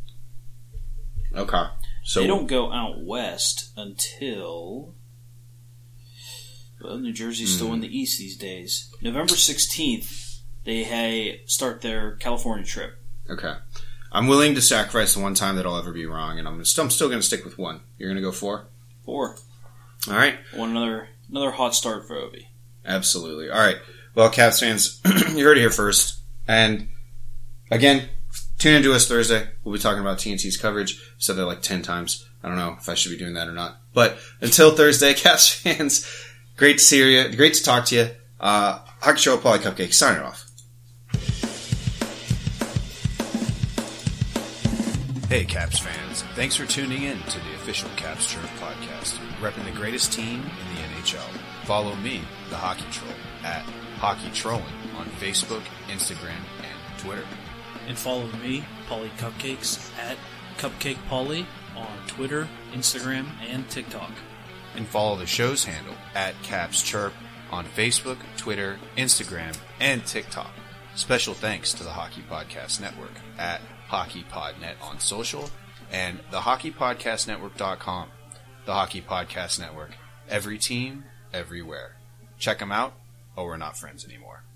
Okay. So they don't go out west until... Well, New Jersey's mm. still in the east these days. November sixteenth, they hey, start their California trip. Okay. I'm willing to sacrifice the one time that I'll ever be wrong, and I'm still, I'm still going to stick with one. You're going to go four? Four. All right. Want another another hot start for Ovi. Absolutely. All right. Well, Caps fans, you heard it here first. And again, tune into us Thursday. We'll be talking about T N T's coverage. I've said that like ten times. I don't know if I should be doing that or not. But until Thursday, Caps fans, great to see you. Great to talk to you. Uh, Hockey Show, Paulie Cupcake, signing off. Hey, Caps fans. Thanks for tuning in to the official Caps Chirp podcast, repping the greatest team in the N H L. Follow me, the Hockey Troll, at Hockey Trolling on Facebook, Instagram, and Twitter. And follow me, Paulie Cupcakes, at Cupcake Paulie on Twitter, Instagram, and TikTok. And follow the show's handle, at Caps Chirp, on Facebook, Twitter, Instagram, and TikTok. Special thanks to the Hockey Podcast Network, at HockeyPodNet on social, and the hockey podcast network dot com. The Hockey Podcast Network. Every team, everywhere. Check them out, or we're not friends anymore.